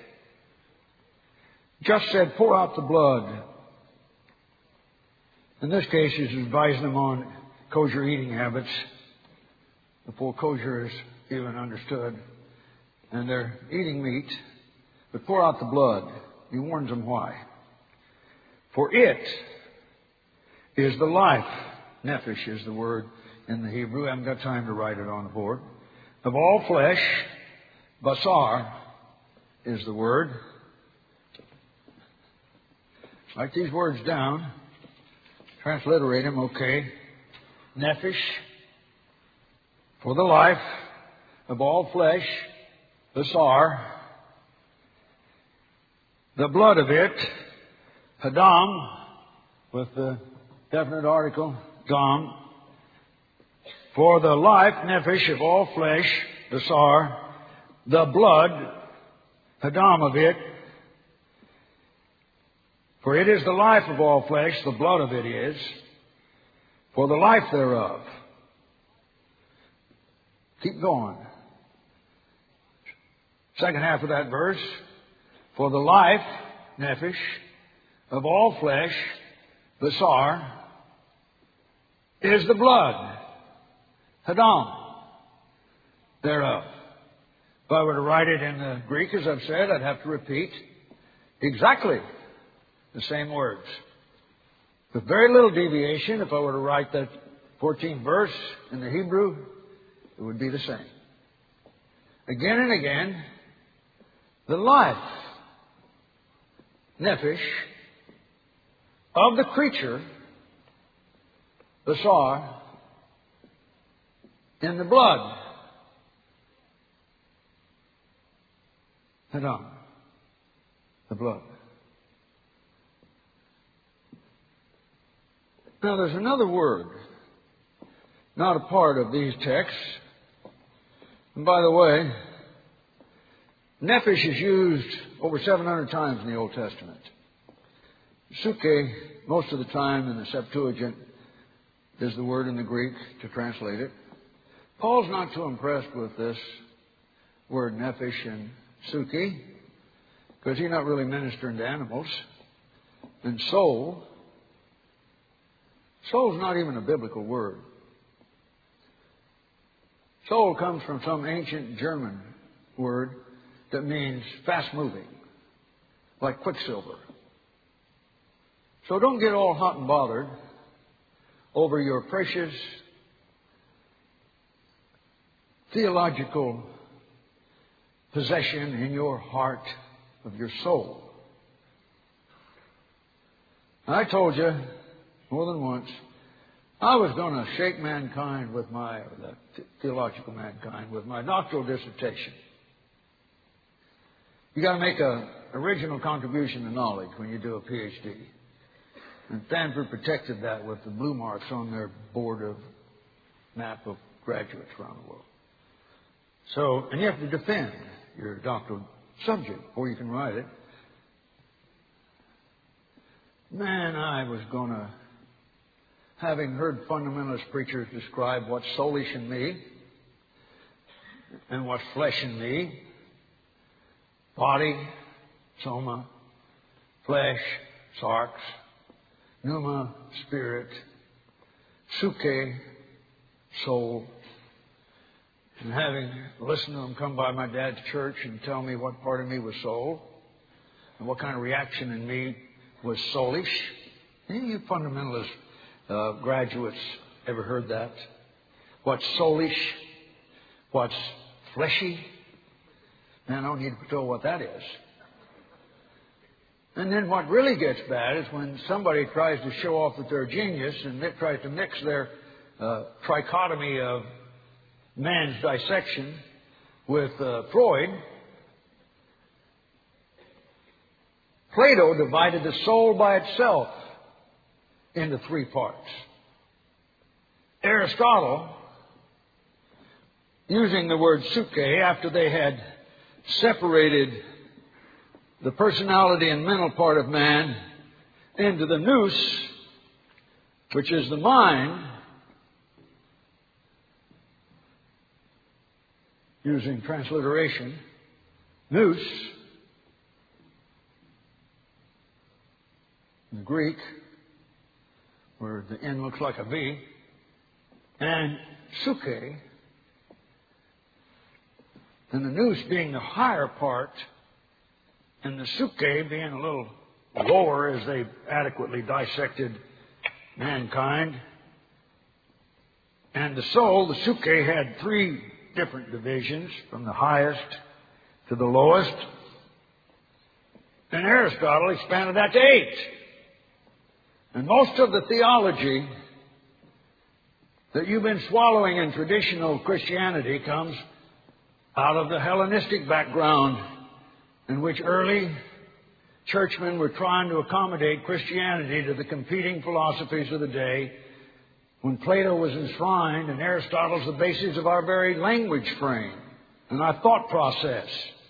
just said, pour out the blood. In this case, he's advising them on kosher eating habits before kosher is even understood. And they're eating meat, but pour out the blood. He warns them why. For it is the life. Nephesh is the word in the Hebrew. I haven't got time to write it on the board. Of all flesh, basar is the word. Write these words down. Transliterate them, okay. Nephesh, for the life of all flesh, basar, the blood of it, hadam, with the definite article, dam, for the life, nephesh, of all flesh, basar, the blood, hadam of it, for it is the life of all flesh, the blood of it is, for the life thereof. Keep going. Second half of that verse, for the life, nephesh, of all flesh, basar, is the blood, hadam, thereof. If I were to write it in the Greek, as I've said, I'd have to repeat exactly the same words. With very little deviation, if I were to write that fourteenth verse in the Hebrew, it would be the same. Again and again, the life, nephesh, of the creature, basar, in the blood, hadam, the blood. Now there's another word, not a part of these texts. And by the way, nephesh is used over seven hundred times in the Old Testament. Suke, most of the time in the Septuagint, is the word in the Greek to translate it. Paul's not too impressed with this word nephesh and suke, because he's not really ministering to animals. And soul, soul's not even a biblical word. Soul comes from some ancient German word that means fast-moving, like quicksilver. So don't get all hot and bothered over your precious theological possession in your heart of your soul. I told you more than once, I was going to shake mankind with my, or the theological mankind, with my doctoral dissertation. You got to make an original contribution to knowledge when you do a P H D. And Stanford protected that with the blue marks on their board of map of graduates around the world. So, and you have to defend your doctoral subject before you can write it. Man, I was going to, having heard fundamentalist preachers describe what's soulish in me and what's flesh in me, body, soma, flesh, sarx, pneuma, spirit, suke, soul, and having listened to them come by my dad's church and tell me what part of me was soul and what kind of reaction in me was soulish. Any of you fundamentalist uh, graduates ever heard that? What's soulish? What's fleshy? Man, I don't need to know what that is. And then what really gets bad is when somebody tries to show off that they're a genius and they tries to mix their uh, trichotomy of man's dissection with uh, Freud. Plato divided the soul by itself into three parts. Aristotle, using the word suke, after they had separated the personality and mental part of man into the nous, which is the mind, using transliteration, nous, in the Greek, where the N looks like a V, and suke, and the nous being the higher part, and the suke being a little lower as they adequately dissected mankind. And the soul, the suke, had three different divisions, from the highest to the lowest. And Aristotle expanded that to eight. And most of the theology that you've been swallowing in traditional Christianity comes out of the Hellenistic background in which early churchmen were trying to accommodate Christianity to the competing philosophies of the day, when Plato was enshrined and Aristotle's the basis of our very language frame and our thought process.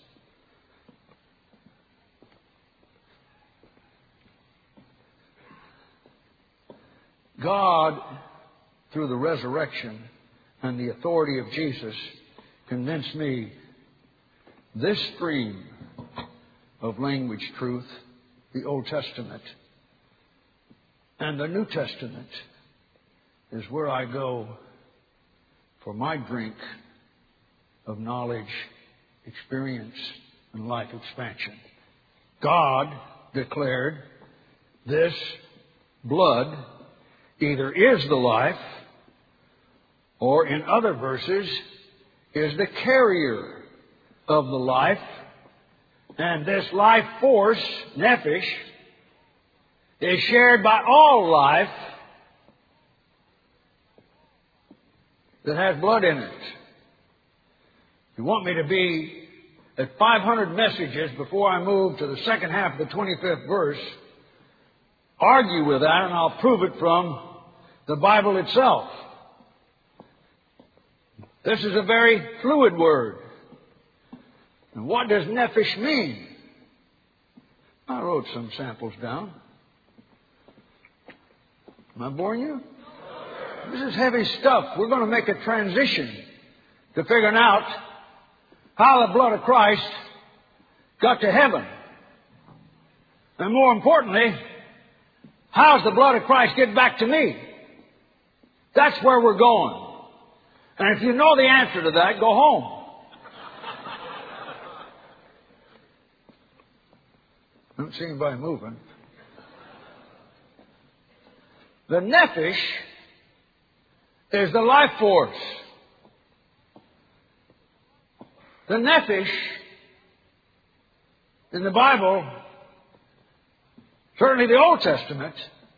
God, through the resurrection and the authority of Jesus, convinced me this stream of language truth, the Old Testament and the New Testament, is where I go for my drink of knowledge, experience, and life expansion. God declared this blood either is the life, or in other verses, is the carrier of the life. And this life force, nephesh, is shared by all life that has blood in it. If you want me to be at five hundred messages before I move to the second half of the twenty-fifth verse, argue with that and I'll prove it from the Bible itself. This is a very fluid word. And what does nephesh mean? I wrote some samples down. Am I boring you? This is heavy stuff. We're going to make a transition to figuring out how the blood of Christ got to heaven. And more importantly, how's the blood of Christ get back to me? That's where we're going. And if you know the answer to that, go home. I don't see anybody moving. The nephesh is the life force. The nephesh in the Bible, certainly the Old Testament,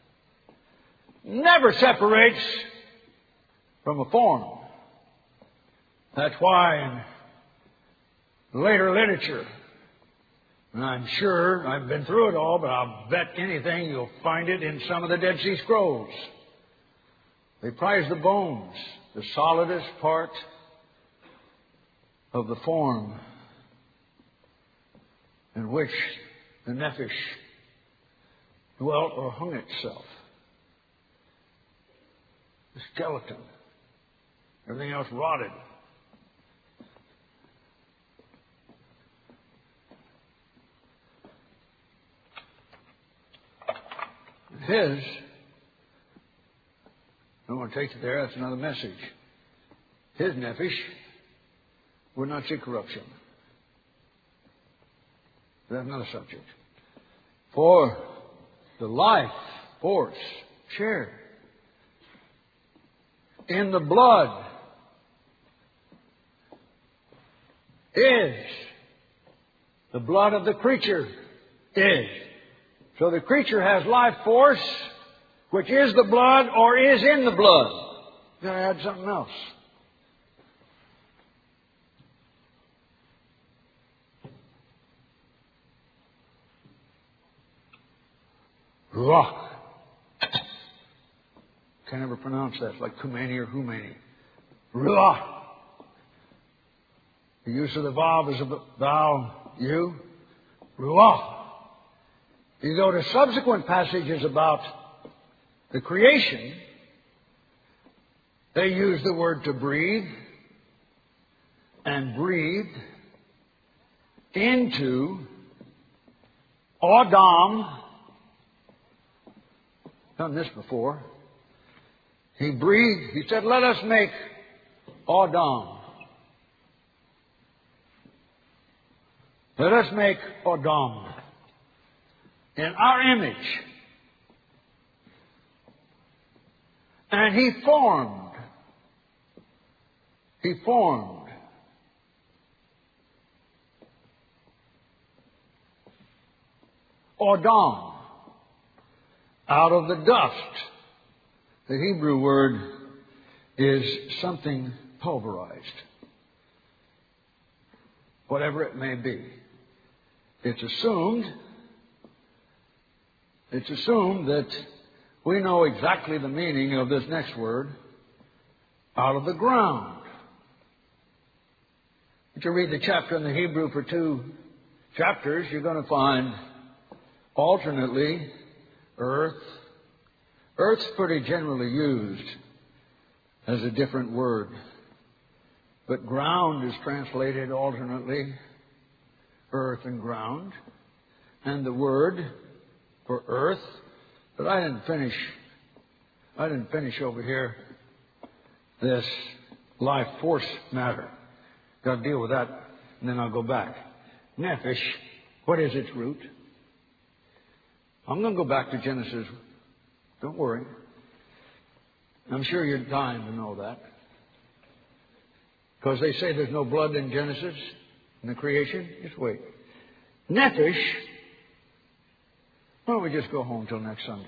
never separates from a form. That's why in later literature, and I'm sure I've been through it all, but I'll bet anything you'll find it in some of the Dead Sea Scrolls. They prize the bones, the solidest part of the form in which the nephesh dwelt or hung itself. The skeleton. Everything else rotted. His, I don't want to take it there, that's another message. His nephesh would not see corruption. That's another subject. For the life force shared in the blood is the blood of the creature is. So the creature has life force, which is the blood or is in the blood. You've got to add something else. Ruach. Can never pronounce that. It's like Kumani or Humani. Ruach. The use of the vowel is a vowel, you. Ruach. You go to subsequent passages about the creation, they use the word to breathe and breathed into Adam. Done this before. He breathed, he said, let us make Adam. Let us make Adam in our image. And he formed. He formed. Adam. Out of the dust. The Hebrew word is something pulverized. Whatever it may be. It's assumed, it's assumed that we know exactly the meaning of this next word, out of the ground. If you read the chapter in the Hebrew for two chapters, you're going to find alternately earth. Earth's pretty generally used as a different word. But ground is translated alternately earth and ground. And the word for earth, but I didn't finish, I didn't finish over here this life force matter. Got to deal with that, and then I'll go back. Nephesh, what is its root? I'm going to go back to Genesis. Don't worry. I'm sure you're dying to know that. Because they say there's no blood in Genesis, in the creation. Just wait. Nephesh. Why don't we just go home till next Sunday?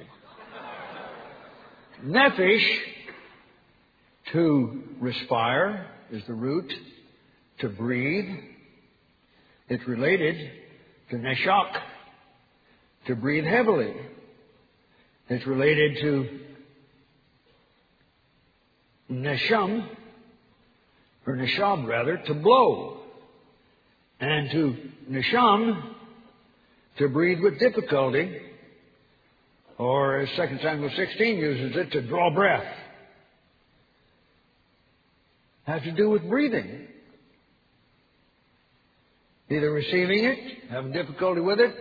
Nephesh, to respire, is the root. To breathe. It's related to neshak, to breathe heavily. It's related to nesham, or neshab rather, to blow. And to nesham, to breathe with difficulty. Or as Second Samuel sixteen uses it, to draw breath. Has to do with breathing. Either receiving it, having difficulty with it.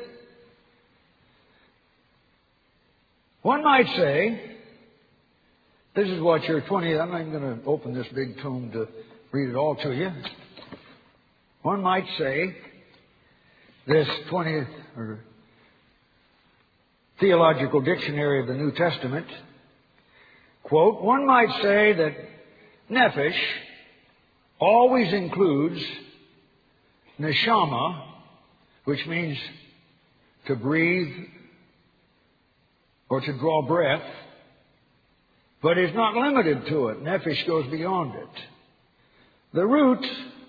One might say, this is what your twentieth, I'm not even going to open this big tome to read it all to you. One might say, this twentieth or Theological Dictionary of the New Testament, quote, one might say that nephesh always includes neshama, which means to breathe or to draw breath, but is not limited to it. Nephesh goes beyond it. The root,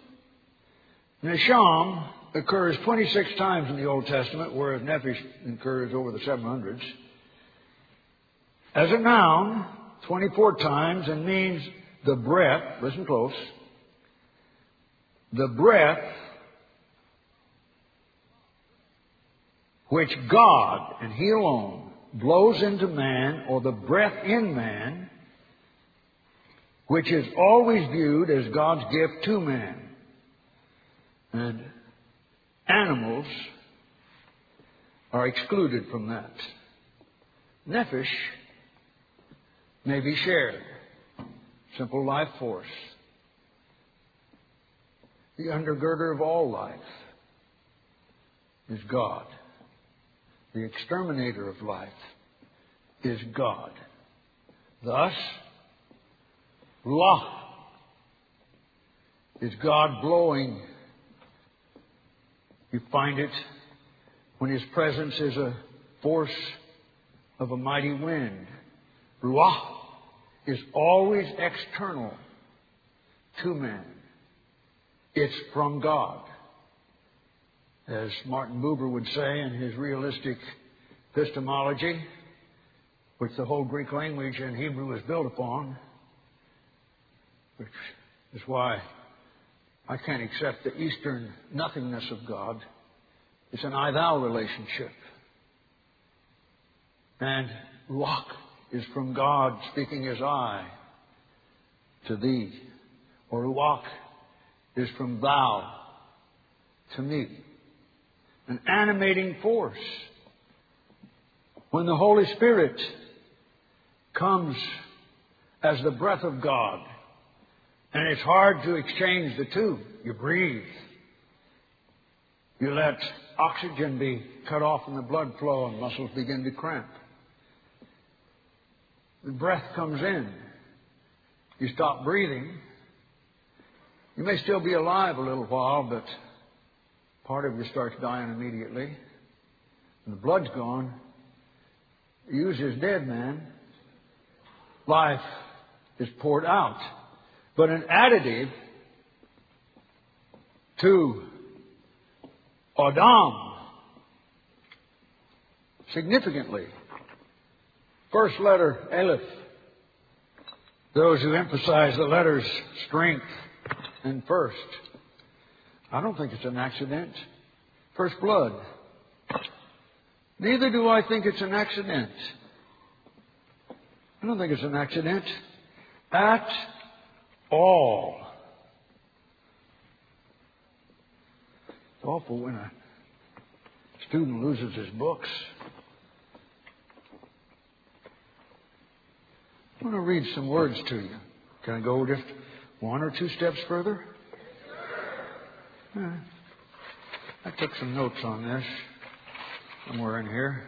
nesham, occurs twenty-six times in the Old Testament, whereas nephesh occurs over the seven hundreds. As a noun, twenty-four times, and means the breath, listen close, the breath which God, and He alone, blows into man, or the breath in man, which is always viewed as God's gift to man. And animals are excluded from that. Nephesh may be shared. Simple life force. The undergirder of all life is God. The exterminator of life is God. Thus, Ruach is God blowing. You find it when His presence is a force of a mighty wind. Ruach is always external to man. It's from God. As Martin Buber would say in his realistic epistemology, which the whole Greek language and Hebrew is built upon, which is why I can't accept the Eastern nothingness of God. It's an I-thou relationship. And Ruach is from God speaking as I to thee. Or Ruach is from thou to me. An animating force. When the Holy Spirit comes as the breath of God, and it's hard to exchange the two. You breathe. You let oxygen be cut off in the blood flow and muscles begin to cramp. The breath comes in. You stop breathing. You may still be alive a little while, but part of you starts dying immediately. And the blood's gone. You use his dead man. Life is poured out. But an additive to Adam, significantly. First letter, Aleph. Those who emphasize the letter's strength and first. I don't think it's an accident. First blood. Neither do I think it's an accident. I don't think it's an accident at all. It's awful when a student loses his books. I want to read some words to you. Can I go just one or two steps further? Yeah. I took some notes on this somewhere in here.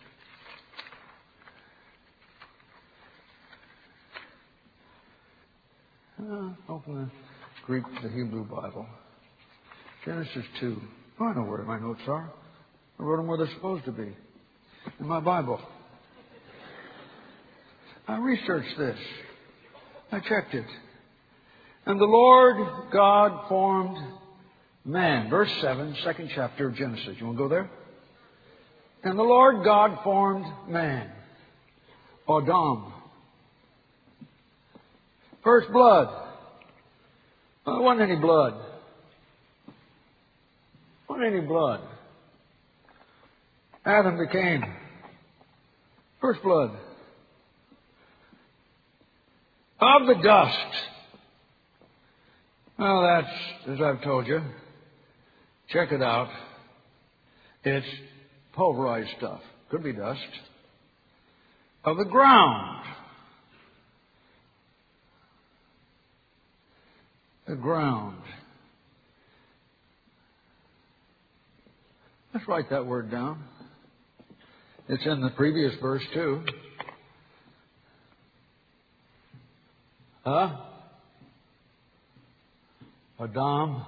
Uh, open the Greek, the Hebrew Bible. Genesis two. Oh, I know where my notes are. I wrote them where they're supposed to be. In my Bible. I researched this. I checked it. And the Lord God formed man. Verse seven, second chapter of Genesis. You want to go there? And the Lord God formed man. Adam. First blood. Well, there wasn't any blood. There wasn't any blood. Adam became first blood. Of the dust. Well, that's, as I've told you, check it out. It's pulverized stuff. Could be dust. Of the ground. The ground. Let's write that word down. It's in the previous verse too. Huh? Adam.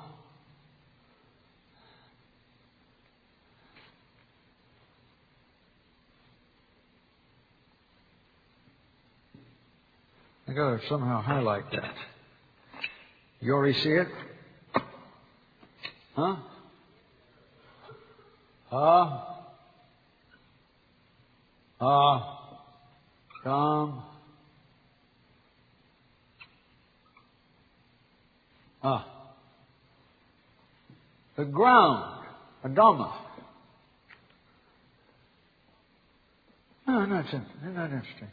I gotta somehow highlight that. You already see it? Huh? Huh? Ah. Come. Ah. The ground. Adama. Ah, No, no, it's, isn't that interesting?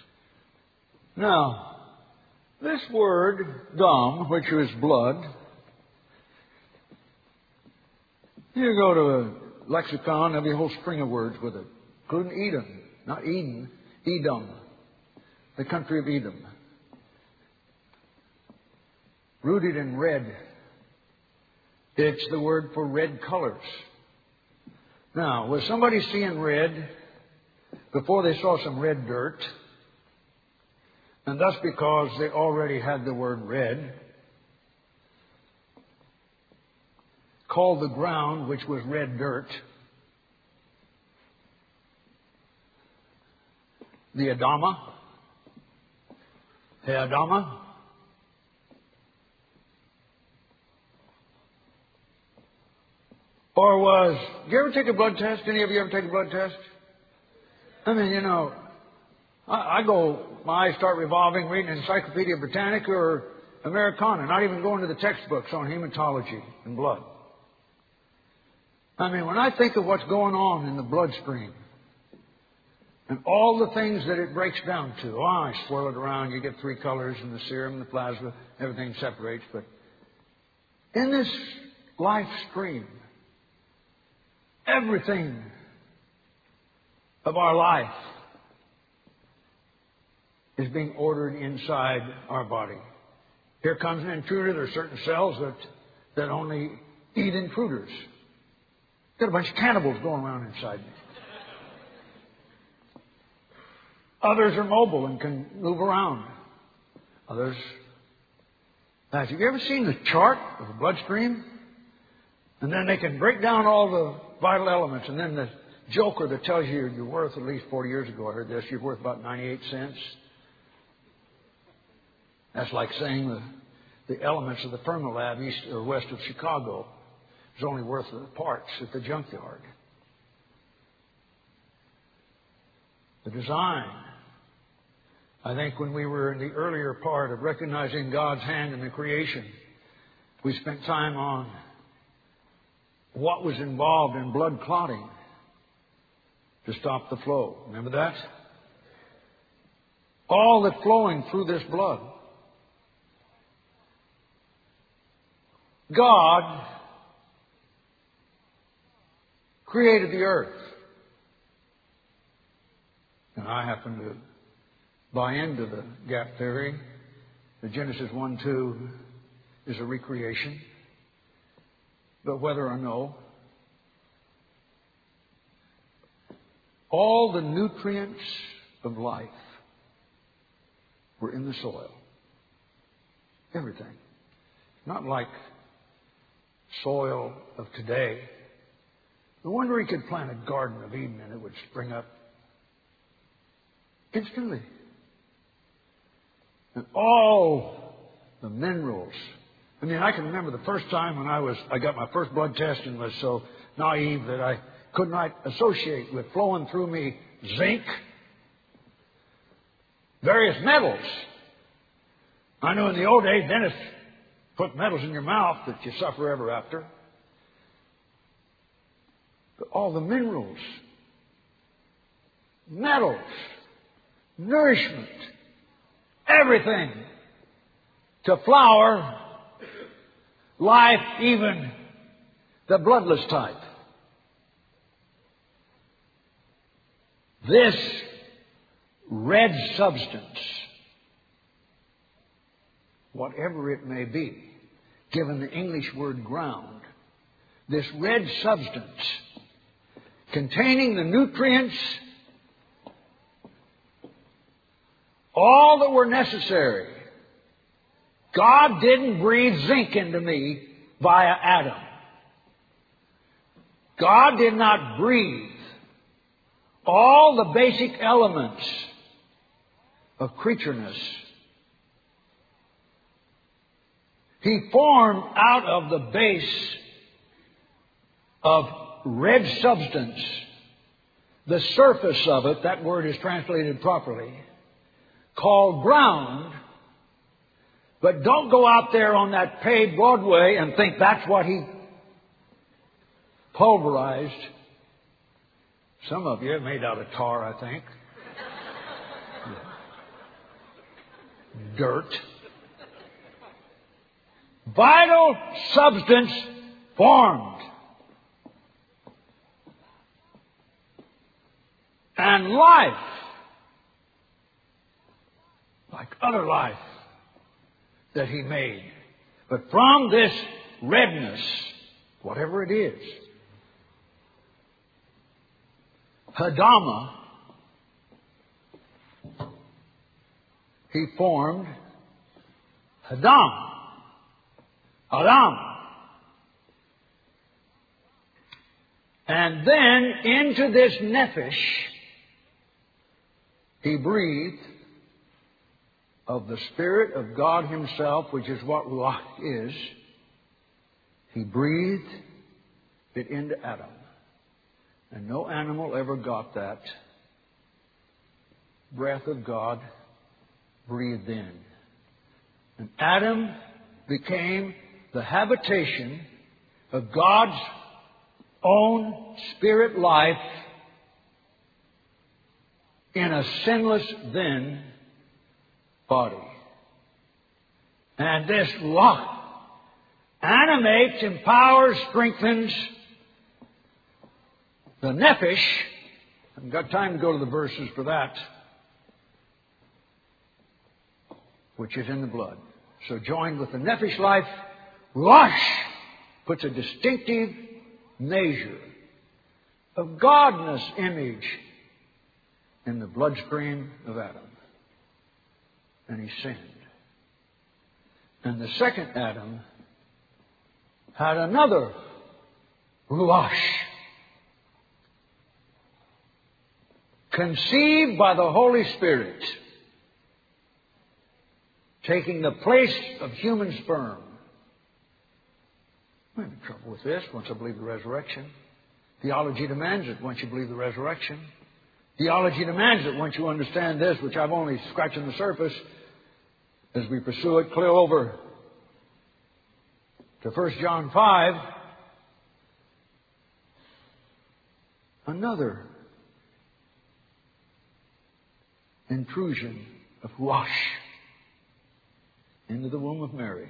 Now, this word, dam, which is blood, you go to a lexicon, there'll be a whole string of words with it, including Edom, not Eden, Edom, the country of Edom. Rooted in red. It's the word for red colors. Now, was somebody seeing red before they saw some red dirt? And thus, because they already had the word red, called the ground, which was red dirt, the Adama, the Adama. Or was, did you ever take a blood test? Any of you ever take a blood test? I mean, you know, I, I go, my eyes start revolving reading Encyclopedia Britannica or Americana, not even going to the textbooks on hematology and blood. I mean, when I think of what's going on in the bloodstream and all the things that it breaks down to, oh, I swirl it around, you get three colors in the serum, the plasma, everything separates. But in this life stream, everything of our life is being ordered inside our body. Here comes an intruder. There are certain cells that, that only eat intruders. Got a bunch of cannibals going around inside me. Others are mobile and can move around. Others. Now, have you ever seen the chart of the bloodstream? And then they can break down all the vital elements. And then the joker that tells you you're worth, at least forty years ago I heard this, you're worth about ninety-eight cents. That's like saying the, the elements of the Fermilab east or west of Chicago is only worth the parts at the junkyard. The design. I think when we were in the earlier part of recognizing God's hand in the creation, we spent time on what was involved in blood clotting to stop the flow. Remember that? All that flowing through this blood. God created the earth. And I happen to buy into the gap theory that Genesis one two is a recreation. But whether or no, all the nutrients of life were in the soil. Everything. Not like soil of today. No wonder he could plant a garden of Eden and it would spring up instantly. And all the minerals. I mean, I can remember the first time when I was, I got my first blood test and was so naive that I could not associate with flowing through me zinc, various metals. I know in the old days, dentists put metals in your mouth that you suffer ever after. But all the minerals, metals, nourishment, everything to flower life, even the bloodless type. This red substance, whatever it may be, given the English word ground, this red substance containing the nutrients, all that were necessary. God didn't breathe zinc into me via Adam. God did not breathe all the basic elements of creatureness. He formed out of the base of red substance, the surface of it, that word is translated properly, called ground. But don't go out there on that paved Broadway and think that's what he pulverized. Some of you are made out of tar, I think. dirt. Vital substance formed. And life, like other life that He made. But from this redness, whatever it is, Hadama, He formed Adam. Adam. And then into this nephesh, He breathed of the Spirit of God Himself, which is what Ruach is. He breathed it into Adam. And no animal ever got that breath of God breathed in. And Adam became the habitation of God's own spirit life in a sinless then body. And this Ruach animates, empowers, strengthens the nephesh. I haven't got time to go to the verses for that, which is in the blood. So joined with the nephesh life, Ruach puts a distinctive measure of godness image in the bloodstream of Adam. And he sinned. And the second Adam had another Ruach, conceived by the Holy Spirit, taking the place of human sperm. I'm in trouble with this once I believe the resurrection. Theology demands it once you believe the resurrection. Theology demands it once you understand this, which I've only scratched on the surface, as we pursue it clear over to First John five. Another intrusion of Ruach into the womb of Mary.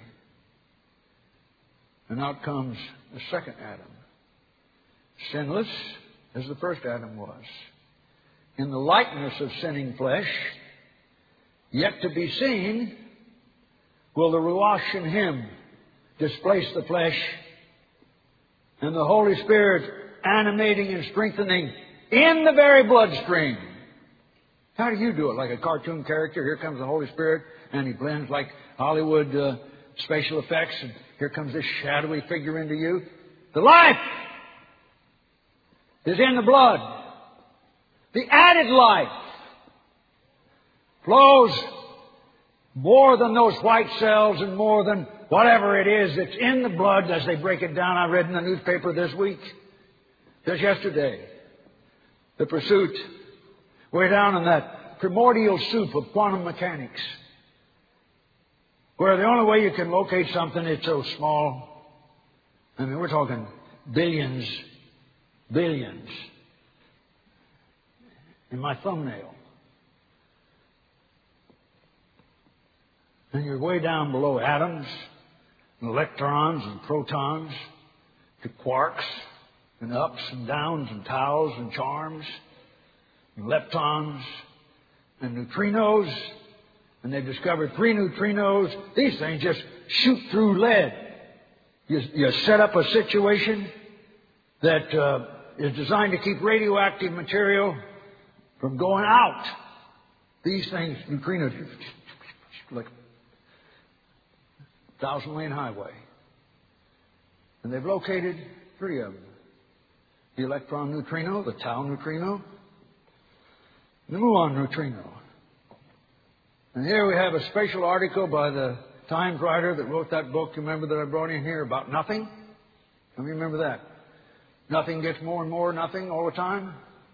And out comes the second Adam, sinless as the first Adam was, in the likeness of sinning flesh, yet to be seen, will the Ruach in him displace the flesh, and the Holy Spirit animating and strengthening in the very bloodstream. How do you do it? Like a cartoon character, here comes the Holy Spirit, and He blends like Hollywood uh, special effects, and here comes this shadowy figure into you. The life is in the blood. The added life flows more than those white cells and more than whatever it is that's in the blood as they break it down. I read in the newspaper this week, just yesterday, the pursuit way down in that primordial soup of quantum mechanics, where the only way you can locate something, it's so small. I mean, we're talking billions, billions in my thumbnail. And you're way down below atoms and electrons and protons to quarks and ups and downs and taus and charms and leptons and neutrinos. And they've discovered three neutrinos. These things just shoot through lead. You, you set up a situation that uh, is designed to keep radioactive material from going out. These things, neutrinos, like a thousand lane highway. And they've located three of them. The electron neutrino, the tau neutrino, the muon neutrino. And here we have a special article by the Times writer that wrote that book, you remember, that I brought in here about nothing? How many remember that? Nothing gets more and more nothing all the time.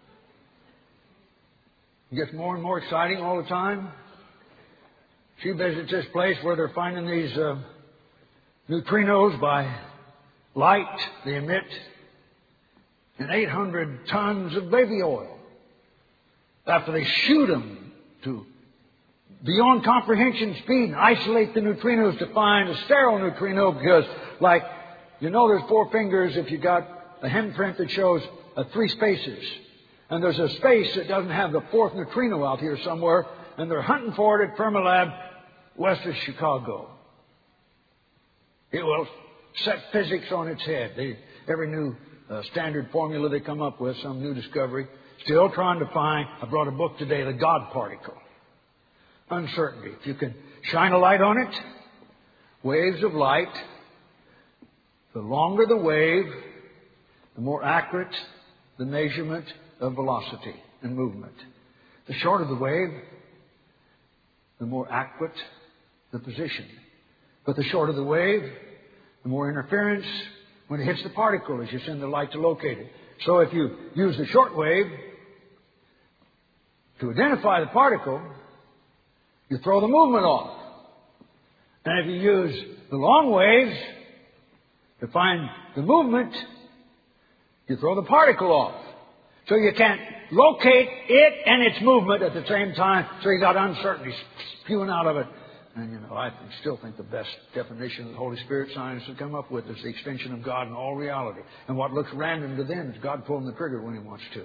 It gets more and more exciting all the time. She visits this place where they're finding these uh, neutrinos by light they emit in eight hundred tons of baby oil. After they shoot them to beyond comprehension speed and isolate the neutrinos to find a sterile neutrino because, like, you know there's four fingers if you got a handprint that shows uh, three spaces. And there's a space that doesn't have the fourth neutrino out here somewhere, and they're hunting for it at Fermilab west of Chicago. It will set physics on its head. They, every new uh, standard formula they come up with, some new discovery, still trying to find, I brought a book today, the God particle. Uncertainty. If you can shine a light on it, waves of light, the longer the wave, the more accurate the measurement of velocity and movement. The shorter the wave, the more accurate the position. But the shorter the wave, the more interference when it hits the particle as you send the light to locate it. So if you use the short wave to identify the particle, you throw the movement off. And if you use the long waves to find the movement, you throw the particle off. So you can't locate it and its movement at the same time, so you got uncertainty spewing out of it. And, you know, I still think the best definition of the Holy Spirit science has come up with is the extension of God in all reality. And what looks random to them is God pulling the trigger when He wants to.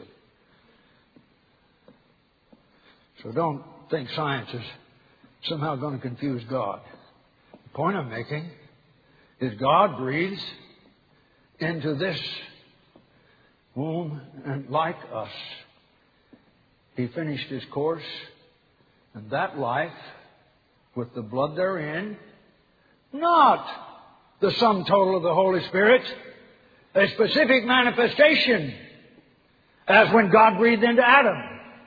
So don't think science is somehow going to confuse God. The point I'm making is God breathes into this womb, and like us, He finished His course, and that life, with the blood therein, not the sum total of the Holy Spirit, a specific manifestation, as when God breathed into Adam.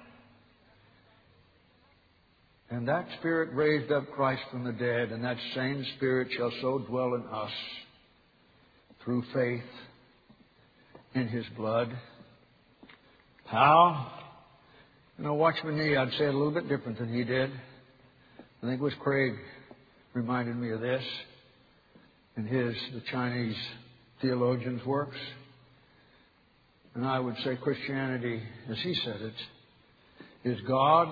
And that Spirit raised up Christ from the dead, and that same Spirit shall so dwell in us through faith in His blood. How? You know, watch me, I'd say it a little bit different than he did. I think it was Craig reminded me of this in his, the Chinese theologian's works. And I would say Christianity, as he said it, is God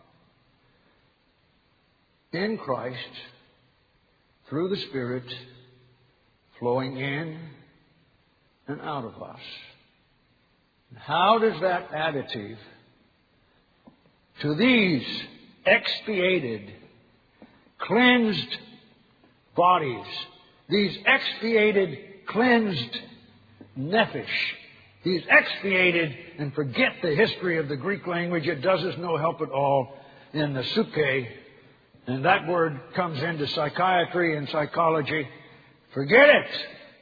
in Christ through the Spirit flowing in and out of us. How does that additive to these expiated, cleansed bodies, these expiated, cleansed nephesh, these expiated, and forget the history of the Greek language, it does us no help at all in the suke, and that word comes into psychiatry and psychology. Forget it.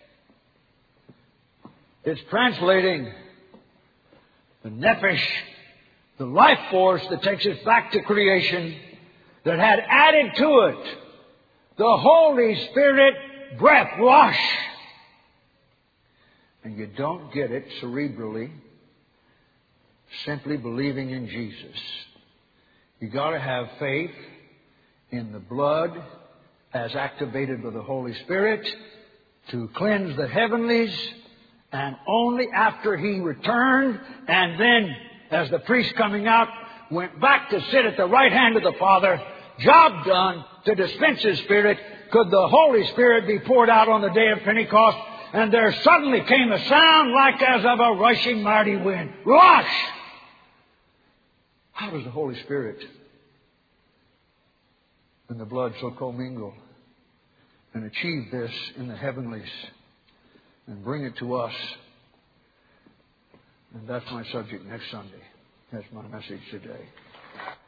It's translating the nephesh, the life force that takes us back to creation, that had added to it the Holy Spirit breath, wash. And you don't get it cerebrally, simply believing in Jesus. You got to have faith in the blood as activated by the Holy Spirit to cleanse the heavenlies, and only after He returned and then, as the priest coming out, went back to sit at the right hand of the Father, job done, to dispense His Spirit, could the Holy Spirit be poured out on the day of Pentecost, and there suddenly came a sound like as of a rushing mighty wind. Rush! How does the Holy Spirit and the blood so commingle and achieve this in the heavenlies and bring it to us? And that's my subject next Sunday. That's my message today.